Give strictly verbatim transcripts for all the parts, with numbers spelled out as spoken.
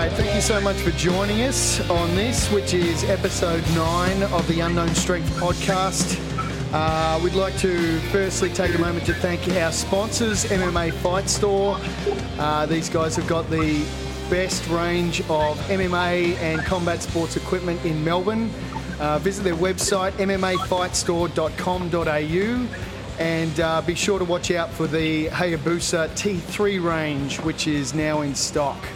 mate. Thank you so much for joining us on this, which is episode nine of the Unknown Strength podcast. Uh, we'd like to firstly take a moment to thank our sponsors, M M A Fight Store. Uh, these guys have got the best range of M M A and combat sports equipment in Melbourne. Uh, visit their website, m m a fight store dot com dot a u. And uh, be sure to watch out for the Hayabusa T three range, which is now in stock.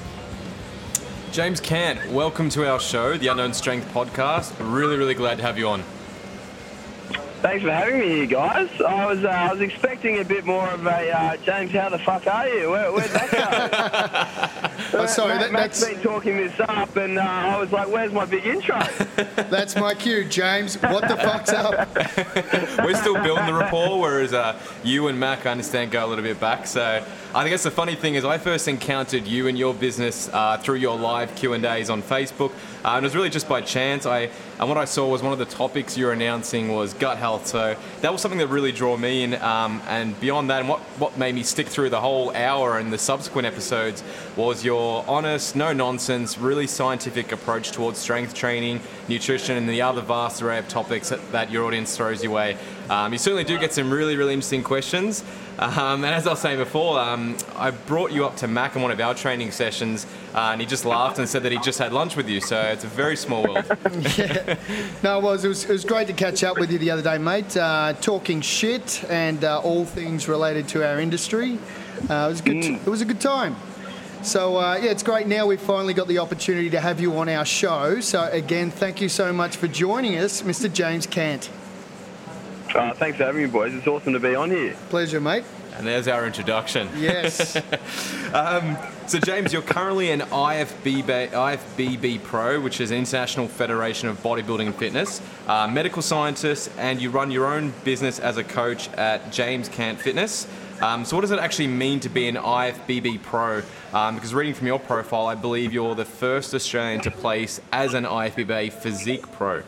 James Cant, welcome to our show, the Unknown Strength podcast. Really, really glad to have you on. Thanks for having me here, guys. I was uh, I was expecting a bit more of a uh, James, how the fuck are you? Where, where'd that go? Oh, sorry, Matt, that, Matt's that's... been talking this up, and uh, I was like, where's my big intro? That's my cue, James. What the fuck's up? We're still building the rapport, whereas uh, you and Mac, I understand, go a little bit back. So I think that's the funny thing is I first encountered you and your business uh, through your live Q and A's on Facebook. Uh, and it was really just by chance. I And what I saw was one of the topics you were announcing was gut health. So that was something that really drew me in. Um, and beyond that, and what, what made me stick through the whole hour and the subsequent episodes was your honest, no-nonsense, really scientific approach towards strength training, nutrition, and the other vast array of topics that, that your audience throws your way. Um, you certainly do get some really, really interesting questions. Um, and as I was saying before, um, I brought you up to Mac in one of our training sessions, uh, and he just laughed and said that he just had lunch with you. So it's a very small world. Yeah. No, it was, it was. It was great to catch up with you the other day, mate. Uh, talking shit and uh, all things related to our industry. Uh, it was a good. Mm. It was a good time. So uh, yeah, it's great. Now we've finally got the opportunity to have you on our show. So again, thank you so much for joining us, Mister James Cant. Uh, thanks for having me, boys. It's awesome to be on here. Pleasure, mate. And there's our introduction. Yes. um, so, James, you're currently an I F B B, I F B B Pro, which is International Federation of Bodybuilding and Fitness, uh, medical scientist, and you run your own business as a coach at James Cant Fitness. Um, so what does it actually mean to be an I F B B Pro? Um, because reading from your profile, I believe you're the first Australian to place as an I F B B Physique Pro.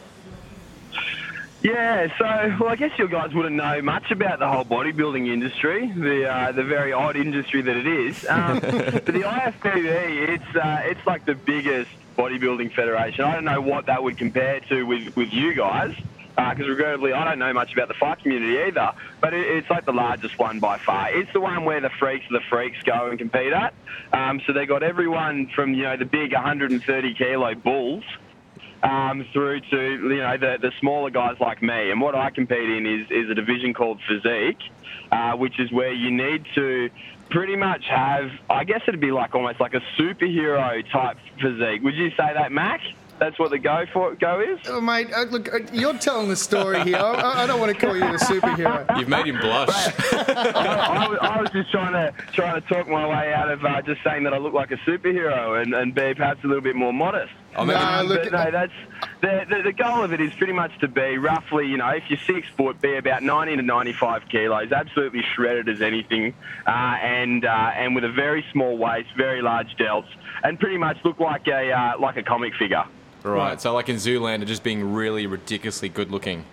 Yeah, so, well, I guess you guys wouldn't know much about the whole bodybuilding industry, the uh, the very odd industry that it is. Um, but the I F B B, it's uh, it's like the biggest bodybuilding federation. I don't know what that would compare to with, with you guys, because uh, regrettably I don't know much about the fight community either, but it, it's like the largest one by far. It's the one where the freaks of the freaks go and compete at. Um, so they got everyone from, you know, the big one hundred thirty kilo bulls, Um, through to, you know, the, the smaller guys like me. And what I compete in is, is a division called Physique, uh, which is where you need to pretty much have, I guess it'd be like almost like a superhero type physique. Would you say that, Mac? That's what the go for go is? Oh, mate, uh, look, uh, you're telling the story here. I, I don't want to call you a superhero. You've made him blush. I, I, was, I was just trying to trying to talk my way out of uh, just saying that I look like a superhero and, and be perhaps a little bit more modest. Oh, no, um, look, but no, that's the, the the goal of it is pretty much to be roughly, you know, if you're six foot, be about ninety to ninety-five kilos, absolutely shredded as anything, uh, and uh, and with a very small waist, very large delts, and pretty much look like a uh, like a comic figure. Right, so like in Zoolander, just being really ridiculously good looking.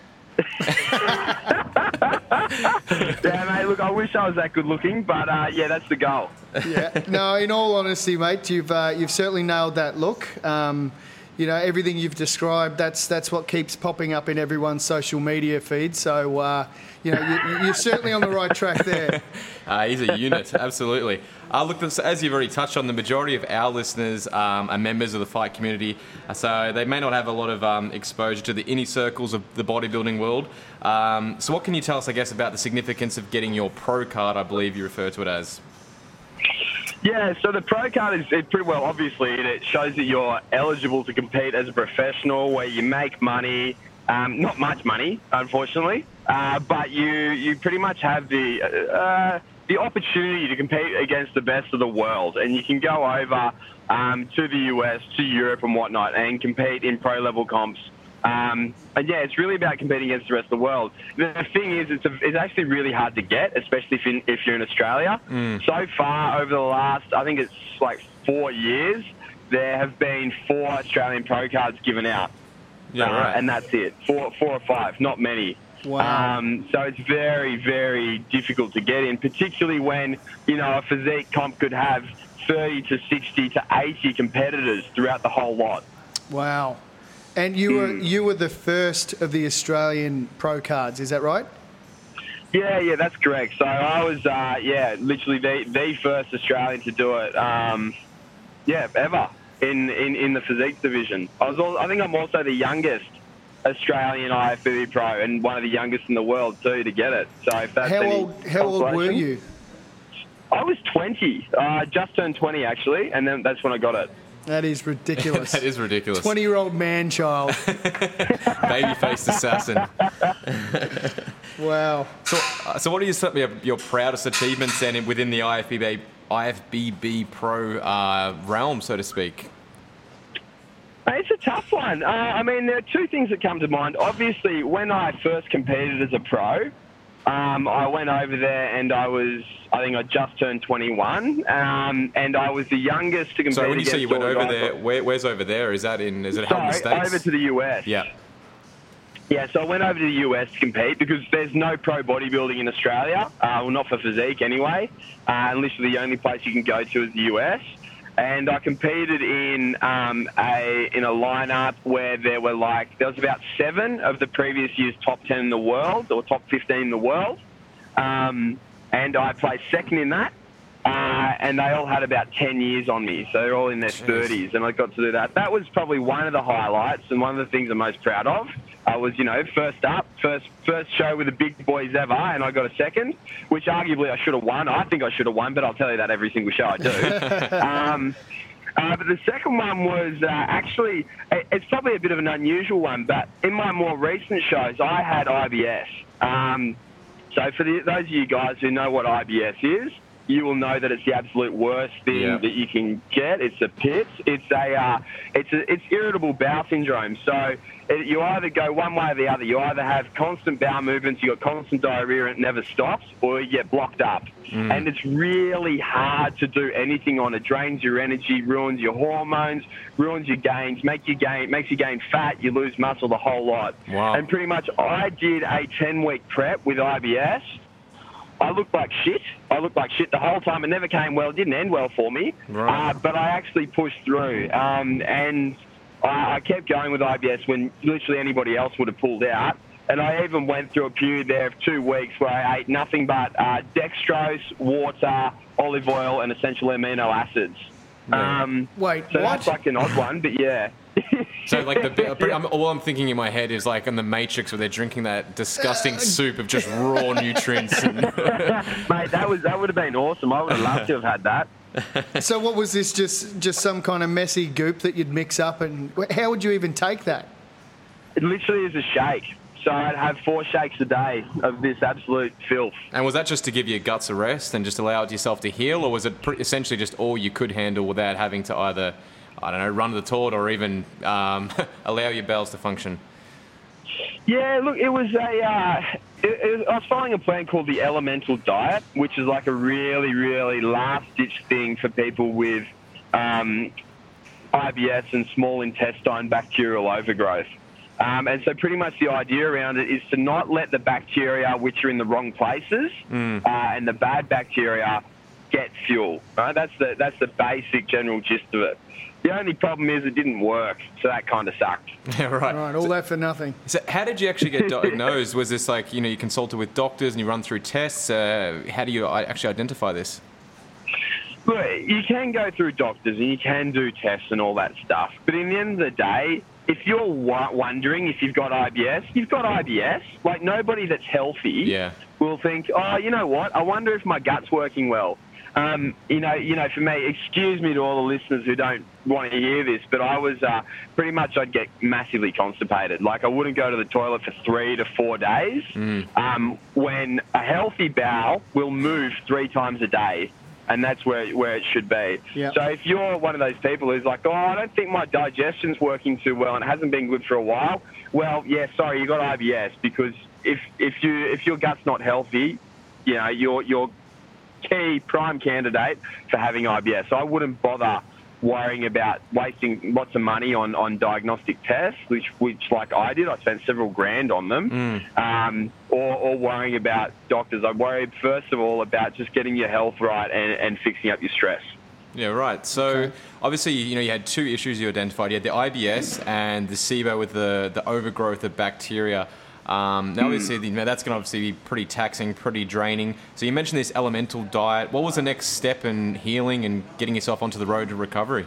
Yeah, mate, look, I wish I was that good looking, but uh, yeah, that's the goal. Yeah. No, in all honesty, mate, you've uh, you've certainly nailed that look. Um, you know, everything you've described, that's that's what keeps popping up in everyone's social media feed. So, uh, you know, you, you're certainly on the right track there. Uh, he's a unit, absolutely. Uh, look, this, as you've already touched on, the majority of our listeners um, are members of the fight community, uh, so they may not have a lot of um, exposure to the inner circles of the bodybuilding world. Um, so what can you tell us, I guess, about the significance of getting your pro card, I believe you refer to it as? Yeah, so the pro card is it pretty well, obviously, it shows that you're eligible to compete as a professional, where you make money, um, not much money, unfortunately, uh, but you you pretty much have the uh, the opportunity to compete against the best of the world, and you can go over um, to the U S, to Europe and whatnot, and compete in pro level comps. Um, and yeah, it's really about competing against the rest of the world. The thing is, it's, a, it's actually really hard to get, especially if, in, if you're in Australia. Mm. So far, over the last, I think it's like four years, there have been four Australian pro cards given out. Yeah, uh, right. And that's it. Four, four or five, not many. Wow. Um, so it's very, very difficult to get in, particularly when, you know, a physique comp could have thirty to sixty to eighty competitors throughout the whole lot. Wow. And you were you were the first of the Australian pro cards, is that right? Yeah, yeah, that's correct. So I was, uh, yeah, literally the, the first Australian to do it, um, yeah, ever in, in, in the physique division. I was, all, I think I'm also the youngest Australian I F B B pro and one of the youngest in the world too to get it. So if that's how any old how old were you? I was twenty. I uh, just turned twenty actually, and then that's when I got it. That is ridiculous. That is ridiculous. twenty-year-old man-child. Baby-faced assassin. Wow. So, uh, so what are your, some of your, your proudest achievements then within the I F B B, I F B B Pro uh, realm, so to speak? It's a tough one. Uh, I mean, there are two things that come to mind. Obviously, when I first competed as a pro, um, I went over there and I was, I think I just turned twenty-one, um, and I was the youngest to compete. So when you say you went over there, for, where, where's over there? Is that in, is it sorry, in the States? over to the U S. Yeah. Yeah, so I went over to the U S to compete because there's no pro bodybuilding in Australia, uh, well, not for physique anyway, uh, and literally the only place you can go to is the U S. And I competed in um, a in a lineup where there were like, there was about seven of the previous year's top ten in the world, or top fifteen in the world. Um, and I placed second in that. Uh, and they all had about ten years on me, so they're all in their Jeez. thirties, and I got to do that. That was probably one of the highlights, and one of the things I'm most proud of. I was, you know, first up, first first show with the big boys ever, and I got a second, which arguably I should have won. I think I should have won, but I'll tell you that every single show I do. um, uh, but the second one was uh, actually, it's probably a bit of an unusual one, but in my more recent shows, I had I B S. Um, so for the, those of you guys who know what I B S is, you will know that it's the absolute worst thing yeah. that you can get. It's a pits. It's a, uh, it's a, it's irritable bowel syndrome. So it, you either go one way or the other. You either have constant bowel movements, you got constant diarrhea and it never stops, or you get blocked up. Mm. And it's really hard to do anything on it. Drains your energy, ruins your hormones, ruins your gains, make you gain, makes you gain fat, you lose muscle, the whole lot. Wow. And pretty much I did a ten-week prep with I B S. I looked like shit. I looked like shit the whole time. It never came well. It didn't end well for me. Right. Uh, but I actually pushed through. Um, and I, I kept going with I B S when literally anybody else would have pulled out. And I even went through a period there of two weeks where I ate nothing but uh, dextrose, water, olive oil, and essential amino acids. Yeah. Um, Wait, so what? that's like an odd one, but yeah. So like the I'm, all I'm thinking in my head is like in the Matrix where they're drinking that disgusting soup of just raw nutrients. Mate, that was that would have been awesome. I would have loved to have had that. So what was this? Just just some kind of messy goop that you'd mix up, and how would you even take that? It literally is a shake. So I'd have four shakes a day of this absolute filth. And was that just to give your guts a rest and just allow yourself to heal, or was it essentially just all you could handle without having to either, I don't know, run the toilet or even um, allow your bowels to function? Yeah, look, it was a. Uh, it, it, I was following a plan called the Elemental Diet, which is like a really, really last-ditch thing for people with um, I B S and small intestine bacterial overgrowth. Um, and so pretty much the idea around it is to not let the bacteria, which are in the wrong places, mm. uh, and the bad bacteria get fuel. Right? That's the that's the basic general gist of it. The only problem is it didn't work, so that kind of sucked. Yeah, right. Right, all so, that for nothing. So how did you actually get diagnosed? Was this like, you know, you consulted with doctors and you run through tests? Uh, how do you actually identify this? Look, you can go through doctors and you can do tests and all that stuff, but in the end of the day, if you're wondering if you've got I B S, you've got I B S. Like, nobody that's healthy yeah. will think, oh, you know what, I wonder if my gut's working well. Um, you know, you know, for me, excuse me to all the listeners who don't want to hear this, but I was uh, pretty much, I'd get massively constipated. Like, I wouldn't go to the toilet for three to four days, mm. um, when a healthy bowel will move three times a day. And that's where where it should be. Yep. So if you're one of those people who's like, oh, I don't think my digestion's working too well and it hasn't been good for a while, well, yeah, sorry, you got I B S, because if if you if your gut's not healthy, you know, you're you're key prime candidate for having I B S. So I wouldn't bother worrying about wasting lots of money on, on diagnostic tests, which, which like I did. I spent several grand on them, mm. um, or, or worrying about doctors. I worried, first of all, about just getting your health right and, and fixing up your stress. Yeah, right. So Okay. obviously, you know, you had two issues you identified. You had the I B S and the SIBO with the, the overgrowth of bacteria. Um, now, obviously, you know, that's going to obviously be pretty taxing, pretty draining. So you mentioned this elemental diet. What was the next step in healing and getting yourself onto the road to recovery?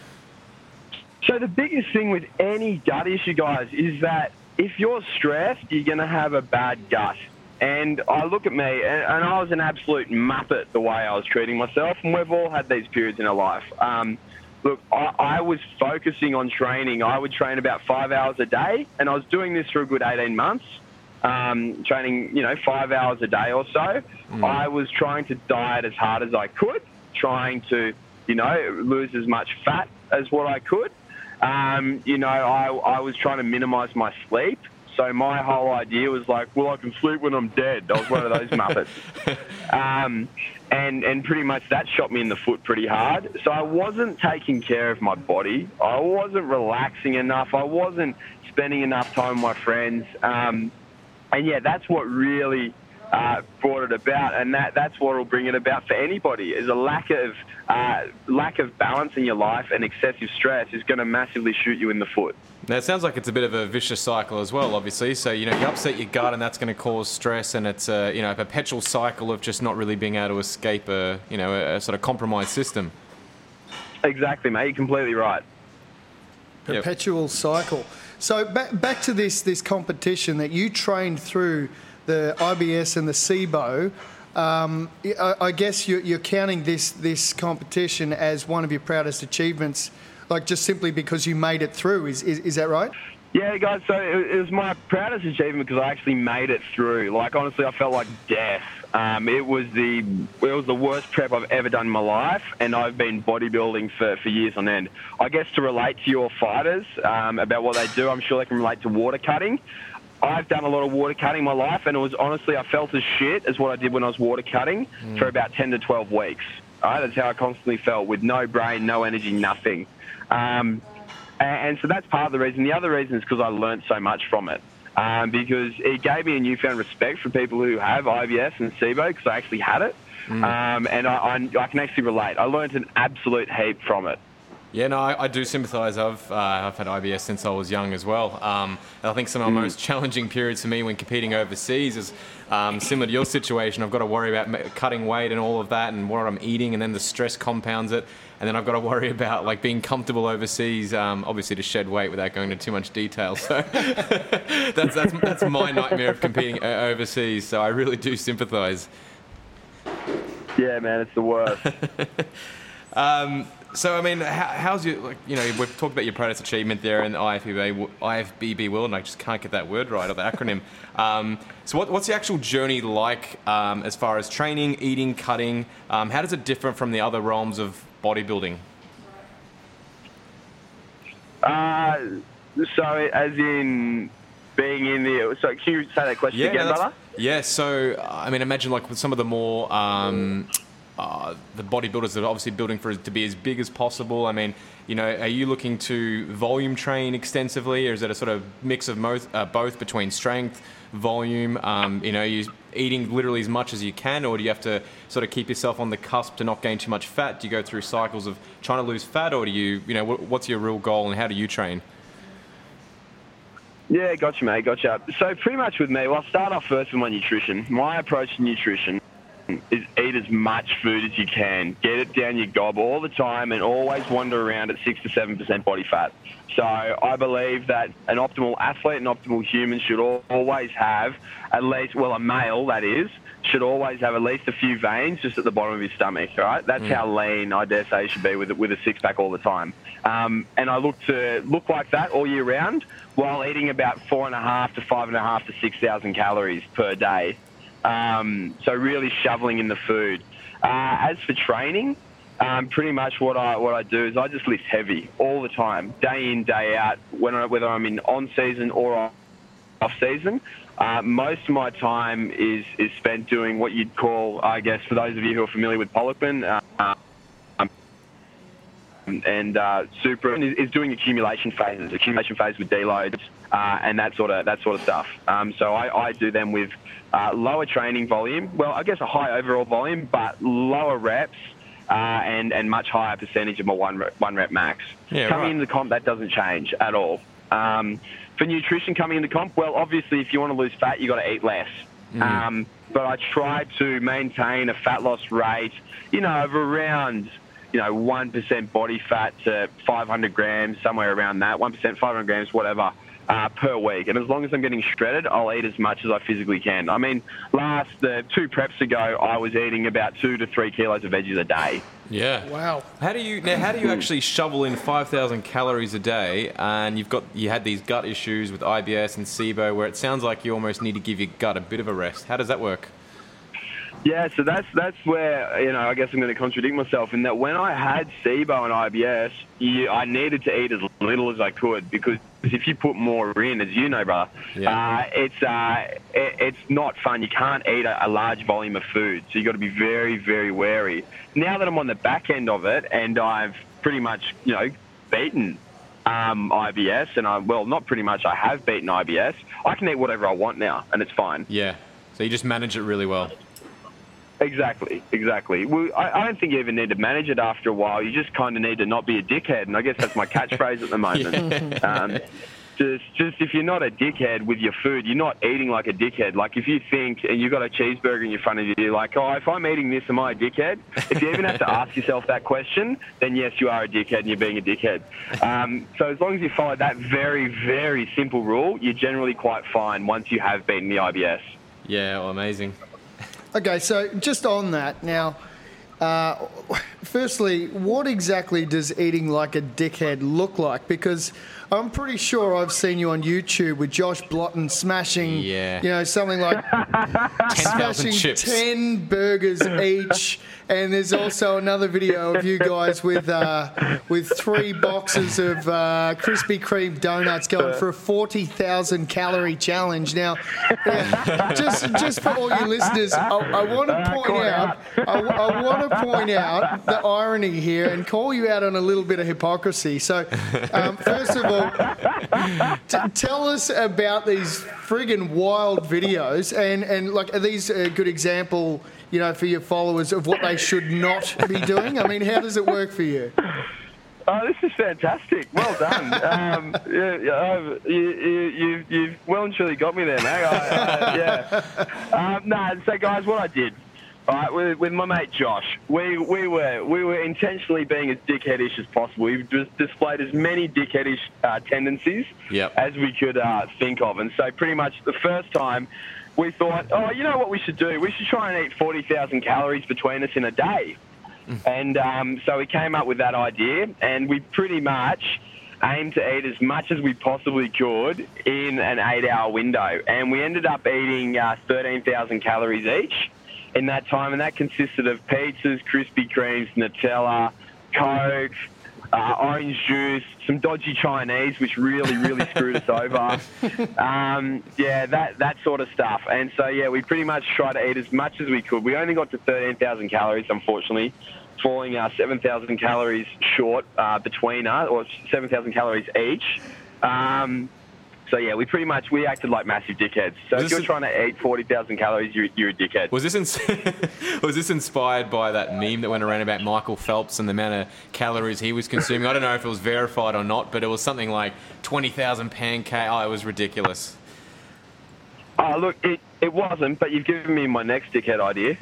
So the biggest thing with any gut issue, guys, is that if you're stressed, you're going to have a bad gut. And I look at me, and, and I was an absolute muppet the way I was treating myself, and we've all had these periods in our life. Um, look, I, I was focusing on training. I would train about five hours a day, and I was doing this for a good eighteen months, um, training, you know, five hours a day or so. Mm. I was trying to diet as hard as I could, trying to, you know, lose as much fat as what I could. Um, you know, I, I was trying to minimise my sleep. So my whole idea was like, well, I can sleep when I'm dead. I was one of those muppets. Um, and, and pretty much that shot me in the foot pretty hard. So I wasn't taking care of my body. I wasn't relaxing enough. I wasn't spending enough time with my friends. Um, and, yeah, that's what really uh, brought it about. And that, that's what will bring it about for anybody, is a lack of, uh, lack of balance in your life, and excessive stress is going to massively shoot you in the foot. Now, it sounds like it's a bit of a vicious cycle as well, obviously. So, you know, you upset your gut and that's going to cause stress, and it's a, you know, a perpetual cycle of just not really being able to escape a, you know, a, a sort of compromised system. Exactly, mate. You're completely right. Perpetual yep. cycle. So back, back to this, this competition that you trained through, the I B S and the SIBO. Um, I, I guess you're, you're counting this, this competition as one of your proudest achievements, like just simply because you made it through. Is is, is that right? Yeah, guys, so it, it was my proudest achievement because I actually made it through. Like, honestly, I felt like death. Um, it was the it was the worst prep I've ever done in my life, and I've been bodybuilding for, for years on end. I guess to relate to your fighters um, about what they do, I'm sure they can relate to water cutting. I've done a lot of water cutting in my life, and it was honestly, I felt as shit as what I did when I was water cutting mm. for about ten to twelve weeks. All right, that's how I constantly felt, with no brain, no energy, nothing. Um, and, and so that's part of the reason. The other reason is because I learned so much from it. Um, because it gave me a newfound respect for people who have I B S and SIBO, because I actually had it. Mm. Um, and I, I, I can actually relate. I learned an absolute heap from it. Yeah, no, I, I do sympathise. I've uh, I've had I B S since I was young as well. Um, and I think some of the mm. most challenging periods for me when competing overseas is um, similar to your situation. I've got to worry about cutting weight and all of that, and what I'm eating, and then the stress compounds it. And then I've got to worry about like being comfortable overseas, um, obviously to shed weight without going into too much detail. So that's that's that's my nightmare of competing overseas. So I really do sympathise. Yeah, man, it's the worst. um, So, I mean, how, how's your, like, you know, we've talked about your proudest achievement there in the I F B B, I F B B world, and I just can't get that word right, or the acronym. Um, so what, what's the actual journey like um, as far as training, eating, cutting? Um, how does it differ from the other realms of bodybuilding? Uh, so, as in being in the... So, can you say that question yeah, again, no, brother? Yeah, so, I mean, imagine, like, with some of the more... Um, Uh, the bodybuilders that are obviously building for it to be as big as possible. I mean, you know, are you looking to volume train extensively, or is it a sort of mix of both, uh, both between strength, volume? Um, you know, are you eating literally as much as you can, or do you have to sort of keep yourself on the cusp to not gain too much fat? Do you go through cycles of trying to lose fat, or do you, you know, what's your real goal, and how do you train? Yeah, gotcha, mate, gotcha. So pretty much with me, well, I'll start off first with my nutrition. My approach to nutrition is eat as much food as you can. Get it down your gob all the time, and always wander around at six to seven percent body fat. So I believe that an optimal athlete, an optimal human should always have at least, well, a male that is, should always have at least a few veins just at the bottom of his stomach, right? That's mm. how lean I dare say should be with with a six pack all the time. Um, and I look to look like that all year round while eating about four and a half to five and a half to six thousand calories per day. Um, so really shoveling in the food. Uh, as for training, um, pretty much what I what I do is I just lift heavy all the time, day in, day out, when I, whether I'm in on season or off season. Uh, most of my time is is spent doing what you'd call, I guess, for those of you who are familiar with Poliquin, uh, um, and uh, Super is, is doing accumulation phases, accumulation phase with deloads uh, and that sort of that sort of stuff. Um, so I, I do them with. Uh, lower training volume, well, I guess a high overall volume, but lower reps uh, and, and much higher percentage of my one rep, one rep max. Yeah, coming right. into the comp, that doesn't change at all. Um, for nutrition coming into comp, well, obviously, if you want to lose fat, you've got to eat less. Mm. Um, but I try to maintain a fat loss rate, you know, of around, you know, one percent body fat to five hundred grams, somewhere around that, one percent, five hundred grams, whatever, uh, per week. And as long as I'm getting shredded, I'll eat as much as I physically can. I mean, last, uh, two preps ago, I was eating about two to three kilos of veggies a day. Yeah. Wow. How do you now? How do you actually shovel in five thousand calories a day? And you've got you had these gut issues with I B S and SIBO, where it sounds like you almost need to give your gut a bit of a rest. How does that work? Yeah, so that's that's where, you know, I guess I'm going to contradict myself in that when I had SIBO and I B S, you, I needed to eat as little as I could, because if you put more in, as you know, brother, yeah. uh, it's uh, it, it's not fun. You can't eat a, a large volume of food, so you've got to be very, very wary. Now that I'm on the back end of it and I've pretty much, you know, beaten um, I B S, and I, well, not pretty much, I have beaten I B S, I can eat whatever I want now, and it's fine. Yeah, so you just manage it really well. Exactly, exactly. Well, I, I don't think you even need to manage it after a while. You just kind of need to not be a dickhead, and I guess that's my catchphrase at the moment. Yeah. Um, just, just if you're not a dickhead with your food, you're not eating like a dickhead. Like if you think and you've got a cheeseburger in front of you, you're like, oh, if I'm eating this, am I a dickhead? If you even have to ask yourself that question, then yes, you are a dickhead and you're being a dickhead. Um, so as long as you follow that very, very simple rule, you're generally quite fine once you have beaten the I B S. Yeah, well, amazing. Okay, so just on that now, uh, firstly, what exactly does eating like a dickhead look like? Because I'm pretty sure I've seen you on YouTube with Josh Blotton smashing, yeah. you know, something like smashing chips. ten burgers each. And there's also another video of you guys with uh, with three boxes of uh, Krispy Kreme donuts going for a forty thousand calorie challenge. Now, yeah, just just for all you listeners, I, I want to point out, I, I want to point out the irony here and call you out on a little bit of hypocrisy. So, um, first of all, t- tell us about these friggin' wild videos, and and like, are these a good example, you know, for your followers of what they should not be doing? I mean, how does it work for you? Oh, this is fantastic. Well done. um, yeah, yeah, you, you, you, you've well and truly got me there, mate. I, uh, yeah. Um, no, so guys, what I did, all right, with, with my mate Josh, we, we were we were intentionally being as dickheadish as possible. We just displayed as many dickheadish uh, tendencies yep. as we could uh, think of. And so pretty much the first time, we thought, oh, you know what we should do? We should try and eat forty thousand calories between us in a day. And um, so we came up with that idea, and we pretty much aimed to eat as much as we possibly could in an eight-hour window. And we ended up eating uh, thirteen thousand calories each in that time, and that consisted of pizzas, Krispy Kremes, Nutella, Coke, Uh, orange juice, some dodgy Chinese, which really, really screwed us over. Um, yeah, that that sort of stuff. And so, yeah, we pretty much tried to eat as much as we could. We only got to thirteen thousand calories, unfortunately, falling uh, seven thousand calories short uh, between us, or seven thousand calories each. Um, so, yeah, we pretty much, we acted like massive dickheads. So Was if you're a- trying to eat forty thousand calories, you're, you're a dickhead. Was this ins- was this inspired by that meme that went around about Michael Phelps and the amount of calories he was consuming? I don't know if it was verified or not, but it was something like twenty thousand pancakes. Oh, it was ridiculous. Oh, look, it, it wasn't, but you've given me my next dickhead idea.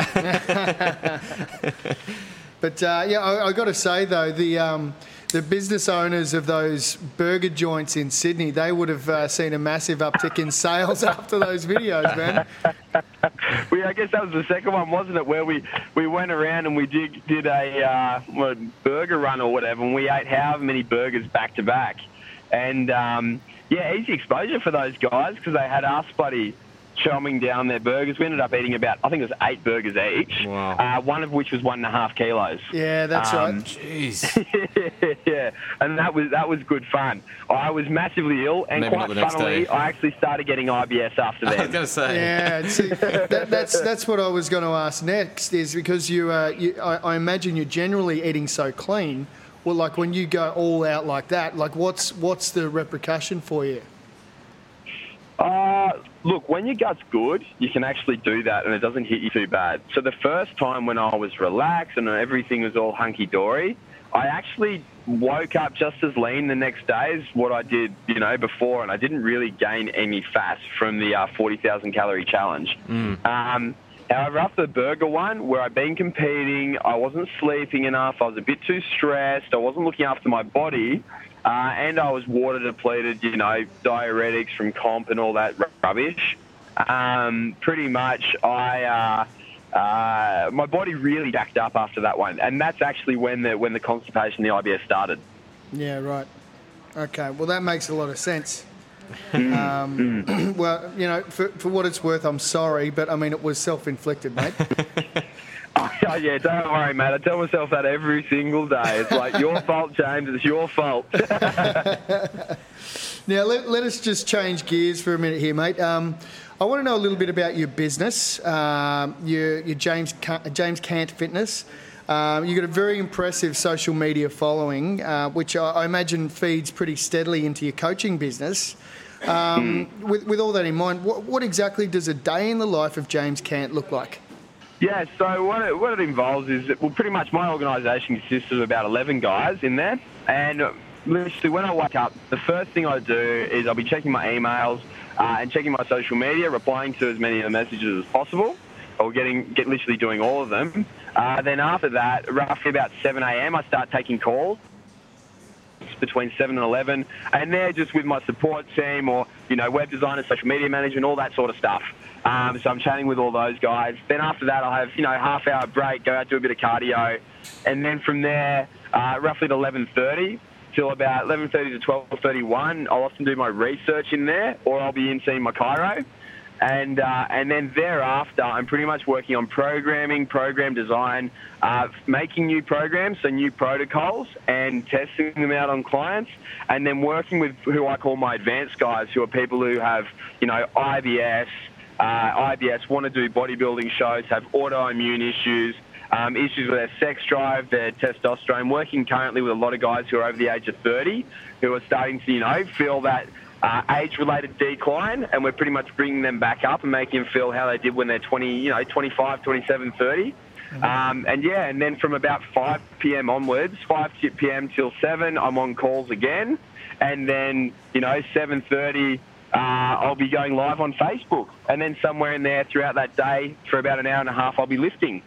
But, uh, yeah, I, I got to say, though, the... Um, The business owners of those burger joints in Sydney, they would have uh, seen a massive uptick in sales after those videos, man. we, I guess that was the second one, wasn't it, where we, we went around and we did, did a uh, what, burger run or whatever, and we ate however many burgers back to back. And, um, yeah, easy exposure for those guys because they had us, buddy, chomping down their burgers. We ended up eating about, I think it was eight burgers each, wow. uh, one of which was one and a half kilos. Yeah, that's um, right. Jeez. yeah, and that was that was good fun. I was massively ill, and Maybe quite not the next funnily, day. I actually started getting I B S after I was that. going to say. Yeah, see, that, that's that's what I was going to ask next, is because you, uh, you I, I imagine you're generally eating so clean. Well, like when you go all out like that, like what's what's the repercussion for you? Uh, look, when your gut's good, you can actually do that and it doesn't hit you too bad. So the first time when I was relaxed and everything was all hunky-dory, I actually woke up just as lean the next day as what I did, you know, before, and I didn't really gain any fat from the uh, forty thousand calorie challenge. Mm. Um, however, after the burger one, where I'd been competing, I wasn't sleeping enough, I was a bit too stressed, I wasn't looking after my body, uh, and I was water depleted, you know, diuretics from comp and all that rubbish. Um, pretty much, I... Uh, Uh, my body really jacked up after that one, and that's actually when the when the constipation, the I B S started. Yeah, right. Okay, well that makes a lot of sense. um, well, you know, for, for what it's worth, I'm sorry, but I mean it was self-inflicted, mate. Oh yeah, don't worry, mate. I tell myself that every single day. It's like your fault, James. It's your fault. Now let, let us just change gears for a minute here, mate. Um, I want to know a little bit about your business, um, your, your James James Cant Fitness. Um, you've got a very impressive social media following, uh, which I, I imagine feeds pretty steadily into your coaching business. Um, mm. with, with all that in mind, what, what exactly does a day in the life of James Cant look like? Yeah, so what it, what it involves is, that, well, pretty much my organisation consists of about eleven guys in there, and literally when I wake up, the first thing I do is I'll be checking my emails, Uh, and checking my social media, replying to as many of the messages as possible, or getting get literally doing all of them. Uh, then after that, roughly about seven a.m., I start taking calls between seven and eleven, and they're just with my support team or, you know, web designers, social media management, all that sort of stuff. Um, so I'm chatting with all those guys. Then after that, I'll have, you know, half hour break, go out, do a bit of cardio, and then from there, uh, roughly at eleven thirty, till about eleven thirty to twelve thirty-one, I'll often do my research in there, or I'll be in seeing my chiro. And uh, and then thereafter, I'm pretty much working on programming, program design, uh, making new programs, so new protocols, and testing them out on clients, and then working with who I call my advanced guys, who are people who have, you know, I B S, uh, I B S, want to do bodybuilding shows, have autoimmune issues, Um, issues with their sex drive, their testosterone, working currently with a lot of guys who are over the age of thirty, who are starting to, you know, feel that uh, age-related decline, and we're pretty much bringing them back up and making them feel how they did when they're twenty, you know, twenty-five, twenty-seven, thirty. Mm-hmm. Um, and yeah, and then from about five p.m. onwards, five p.m. till seven, I'm on calls again, and then, you know, seven thirty, uh, I'll be going live on Facebook, and then somewhere in there throughout that day, for about an hour and a half, I'll be lifting.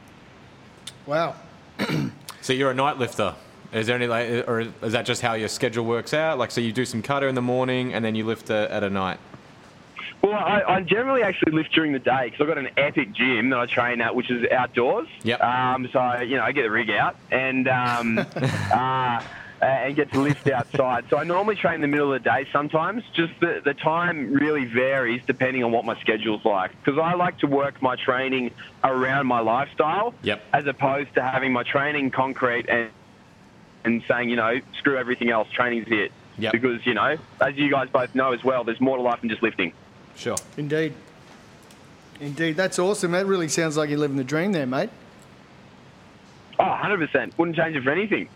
Wow. So you're a night lifter. Is there any, like, or is that just how your schedule works out? Like, so you do some cardio in the morning and then you lift a, at a night? Well, I, I generally actually lift during the day because I've got an epic gym that I train at, which is outdoors. Yep. Um, so, you know, I get the rig out and um, uh, and get to lift outside. So I normally train in the middle of the day sometimes. Just the, the time really varies depending on what my schedule's like. Because I like to work my training around my lifestyle, yep, as opposed to having my training concrete and and saying, you know, screw everything else, training's it. Yep. Because, you know, as you guys both know as well, there's more to life than just lifting. Sure. Indeed. Indeed. That's awesome. That really sounds like you're living the dream there, mate. Oh, one hundred percent. Wouldn't change it for anything.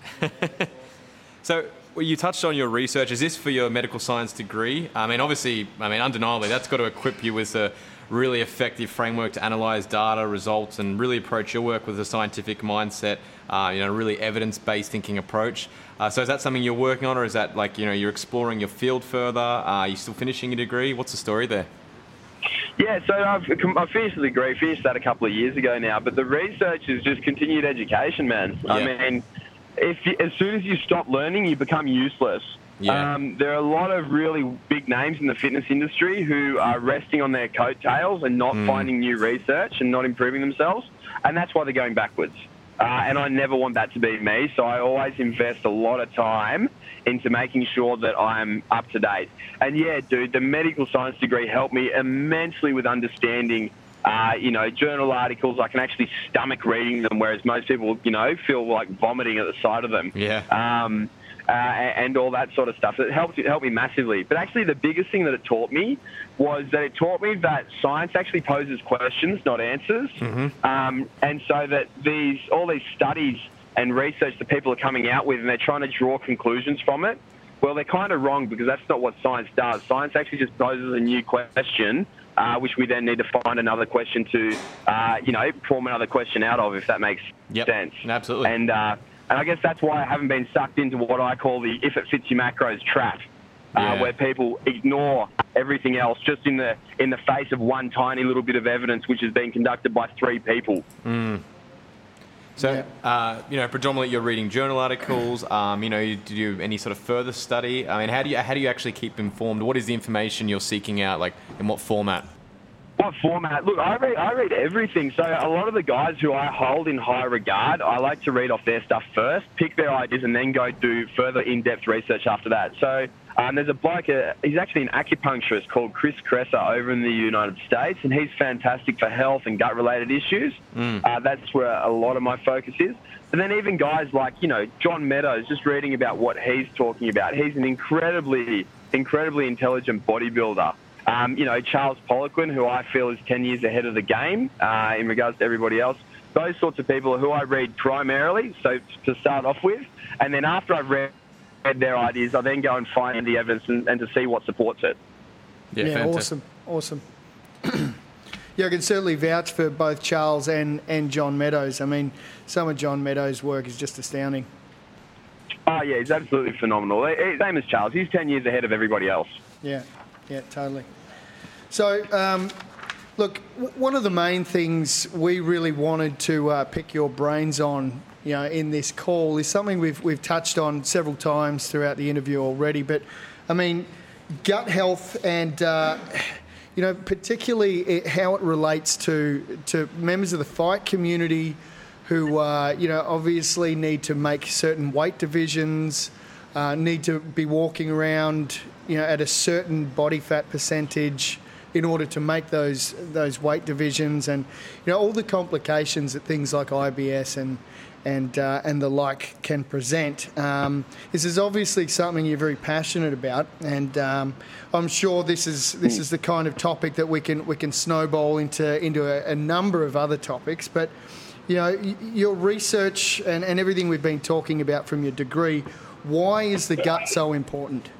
So, well, you touched on your research. Is this for your medical science degree? I mean, obviously, I mean, undeniably, that's got to equip you with a really effective framework to analyse data, results, and really approach your work with a scientific mindset, uh, you know, really evidence-based thinking approach. Uh, so is that something you're working on, or is that like, you know, you're exploring your field further? Uh, are you still finishing your degree? What's the story there? Yeah, so I've, I've finished the degree, finished that a couple of years ago now, but the research is just continued education, man. Yeah. I mean, if you, as soon as you stop learning, you become useless. Yeah. Um, there are a lot of really big names in the fitness industry who are resting on their coattails and not Mm. finding new research and not improving themselves, and that's why they're going backwards. Uh, and I never want that to be me, so I always invest a lot of time into making sure that I'm up to date. And yeah, dude, the medical science degree helped me immensely with understanding, uh, you know, journal articles. I can actually stomach reading them, whereas most people, you know, feel like vomiting at the sight of them. Yeah. Um, uh, and all that sort of stuff. It helped, it helped me massively. But actually the biggest thing that it taught me was that it taught me that science actually poses questions, not answers. Mm-hmm. Um, and so that these all these studies and research that people are coming out with and they're trying to draw conclusions from it, well, they're kind of wrong because that's not what science does. Science actually just poses a new question uh, which we then need to find another question to, uh, you know, form another question out of, if that makes yep, sense. Absolutely. And uh, and I guess that's why I haven't been sucked into what I call the if it fits your macros trap, uh, Yeah. where people ignore everything else just in the in the face of one tiny little bit of evidence, which has been conducted by three people. Mm. So, Yeah. uh, you know, predominantly you're reading journal articles. Um, you know, you do you any sort of further study? I mean, how do you how do you actually keep informed? What is the information you're seeking out? Like, in what format? What format? Look, I read, I read everything. So a lot of the guys who I hold in high regard, I like to read off their stuff first, pick their ideas, and then go do further in-depth research after that. So um, there's a bloke, uh, he's actually an acupuncturist called Chris Kresser over in the United States, and he's fantastic for health and gut-related issues. Mm. Uh, that's where a lot of my focus is. And then even guys like, you know, John Meadows, just reading about what he's talking about. He's an incredibly, incredibly intelligent bodybuilder. Um, you know, Charles Poliquin, who I feel is ten years ahead of the game uh, in regards to everybody else. Those sorts of people are who I read primarily, so to start off with. And then after I've read their ideas, I then go and find the evidence and, and to see what supports it. Yeah, Yeah, fantastic. awesome, awesome. Yeah, I can certainly vouch for both Charles and, and John Meadows. I mean, some of John Meadows' work is just astounding. Oh, yeah, he's absolutely phenomenal. He- he- Same as Charles. He's ten years ahead of everybody else. Yeah, yeah, totally. So, um, look, w- one of the main things we really wanted to uh, pick your brains on, you know, in this call is something we've we've touched on several times throughout the interview already. But, I mean, gut health and, uh, you know, particularly it, how it relates to to members of the fight community who, uh, you know, obviously need to make certain weight divisions, uh, need to be walking around, you know, at a certain body fat percentage in order to make those those weight divisions, and you know all the complications that things like I B S and and uh, and the like can present. Um, this is obviously something you're very passionate about, and um, I'm sure this is this is the kind of topic that we can we can snowball into into a, a number of other topics. But you know, y- your research and, and everything we've been talking about from your degree, why is the gut so important?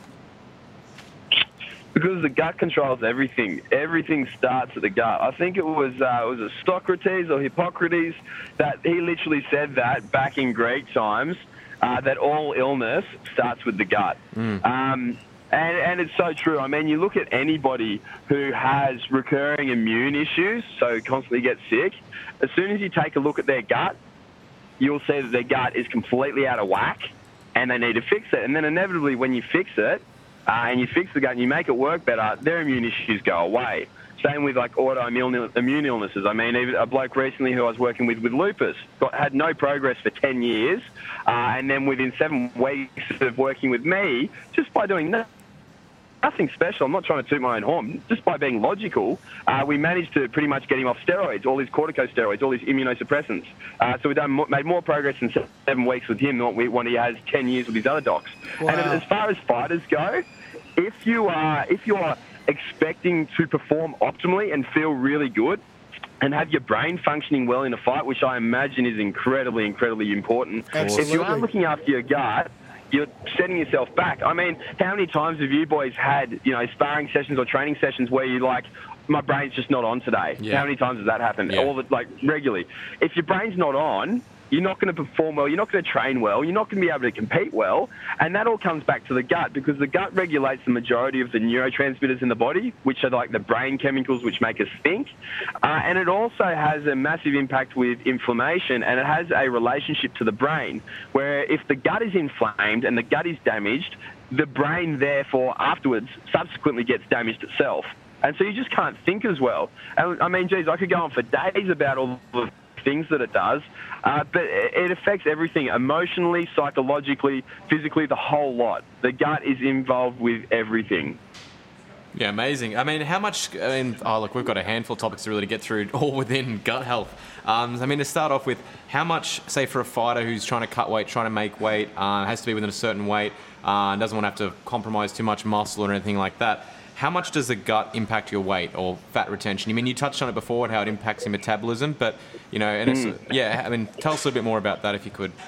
Because the gut controls everything. Everything starts at the gut. I think it was uh, was it Socrates or Hippocrates that he literally said that back in Greek times, uh, that all illness starts with the gut. Mm. Um, and, and it's so true. I mean, you look at anybody who has recurring immune issues, so constantly gets sick, as soon as you take a look at their gut, you'll see that their gut is completely out of whack and they need to fix it. And then inevitably when you fix it, Uh, and you fix the gut and you make it work better, their immune issues go away. Same with like autoimmune immune illnesses. I mean, even a bloke recently who I was working with with lupus got, had no progress for ten years, uh, and then within seven weeks of working with me, just by doing no, nothing special, I'm not trying to toot my own horn, just by being logical, uh, we managed to pretty much get him off steroids, all his corticosteroids, all his immunosuppressants. Uh, so we've done, made more progress in seven weeks with him than what we, when he has ten years with his other docs. Wow. And as far as fighters go, if you are if you are expecting to perform optimally and feel really good and have your brain functioning well in a fight, which I imagine is incredibly, incredibly important, Absolutely. if you aren't looking after your gut, you're setting yourself back. I mean, how many times have you boys had, you know, sparring sessions or training sessions where you're like, my brain's just not on today? Yeah. How many times has that happened? Yeah. All the, like, regularly. If your brain's not on, you're not going to perform well, you're not going to train well, you're not going to be able to compete well, and that all comes back to the gut, because the gut regulates the majority of the neurotransmitters in the body, which are like the brain chemicals which make us think, uh, and it also has a massive impact with inflammation, and it has a relationship to the brain, where if the gut is inflamed and the gut is damaged, the brain therefore afterwards subsequently gets damaged itself. And so you just can't think as well. And, I mean, geez, I could go on for days about all the things that it does, uh, but it affects everything, emotionally, psychologically, physically, the whole lot. The gut is involved with everything. Yeah, amazing. I mean, how much, I mean, oh, look, we've got a handful of topics to really get through, all within gut health. Um, I mean, to start off with, how much, say, for a fighter who's trying to cut weight, trying to make weight, uh, has to be within a certain weight, uh, doesn't want to have to compromise too much muscle or anything like that, how much does the gut impact your weight or fat retention? I mean, you touched on it before and how it impacts your metabolism, but, you know, and it's, yeah, I mean, tell us a little bit more about that if you could.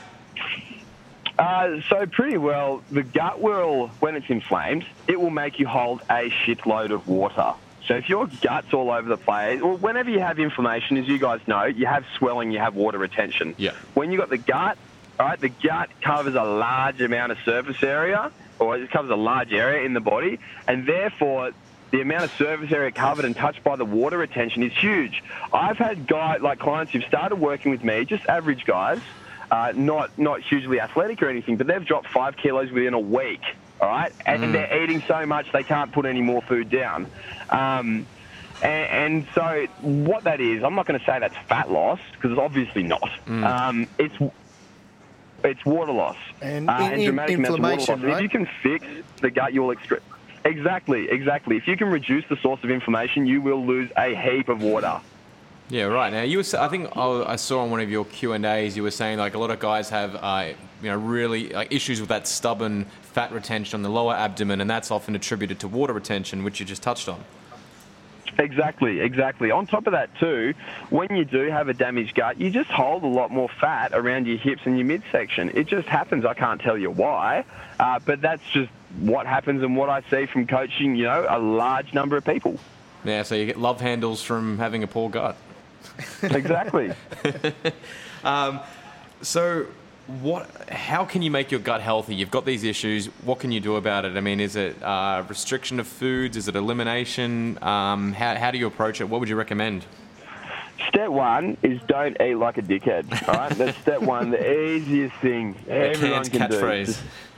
Uh, so pretty well, the gut will, when it's inflamed, it will make you hold a shitload of water. So if your gut's all over the place, or whenever you have inflammation, as you guys know, you have swelling, you have water retention. Yeah. When you've got the gut, all right, the gut covers a large amount of surface area, or it covers a large area in the body, and therefore the amount of surface area covered and touched by the water retention is huge. I've had guy like clients who've started working with me, just average guys, uh, not not hugely athletic or anything, but they've dropped five kilos within a week. All right, and mm. they're eating so much they can't put any more food down. Um, and, and so what that is, I'm not going to say that's fat loss because it's obviously not. Mm. Um, it's it's water loss and, uh, in, and dramatic amounts of water loss. Right? If you can fix the gut, you'll extract. Exactly, exactly. If you can reduce the source of inflammation, you will lose a heap of water. Yeah, right. Now, you were, I think I saw on one of your Q and A's, you were saying like a lot of guys have, uh, you know, really like issues with that stubborn fat retention on the lower abdomen, and that's often attributed to water retention, which you just touched on. Exactly, exactly. On top of that too, when you do have a damaged gut, you just hold a lot more fat around your hips and your midsection. It just happens. I can't tell you why, uh, but that's just what happens and what I see from coaching, you know, a large number of people. Yeah, so you get love handles from having a poor gut. Exactly. um, so what? How can you make your gut healthy? You've got these issues. What can you do about it? I mean, is it uh, restriction of foods? Is it elimination? Um, how, how do you approach it? What would you recommend? Step one is don't eat like a dickhead. All right, that's step one. The easiest thing everyone can do. Catchphrase.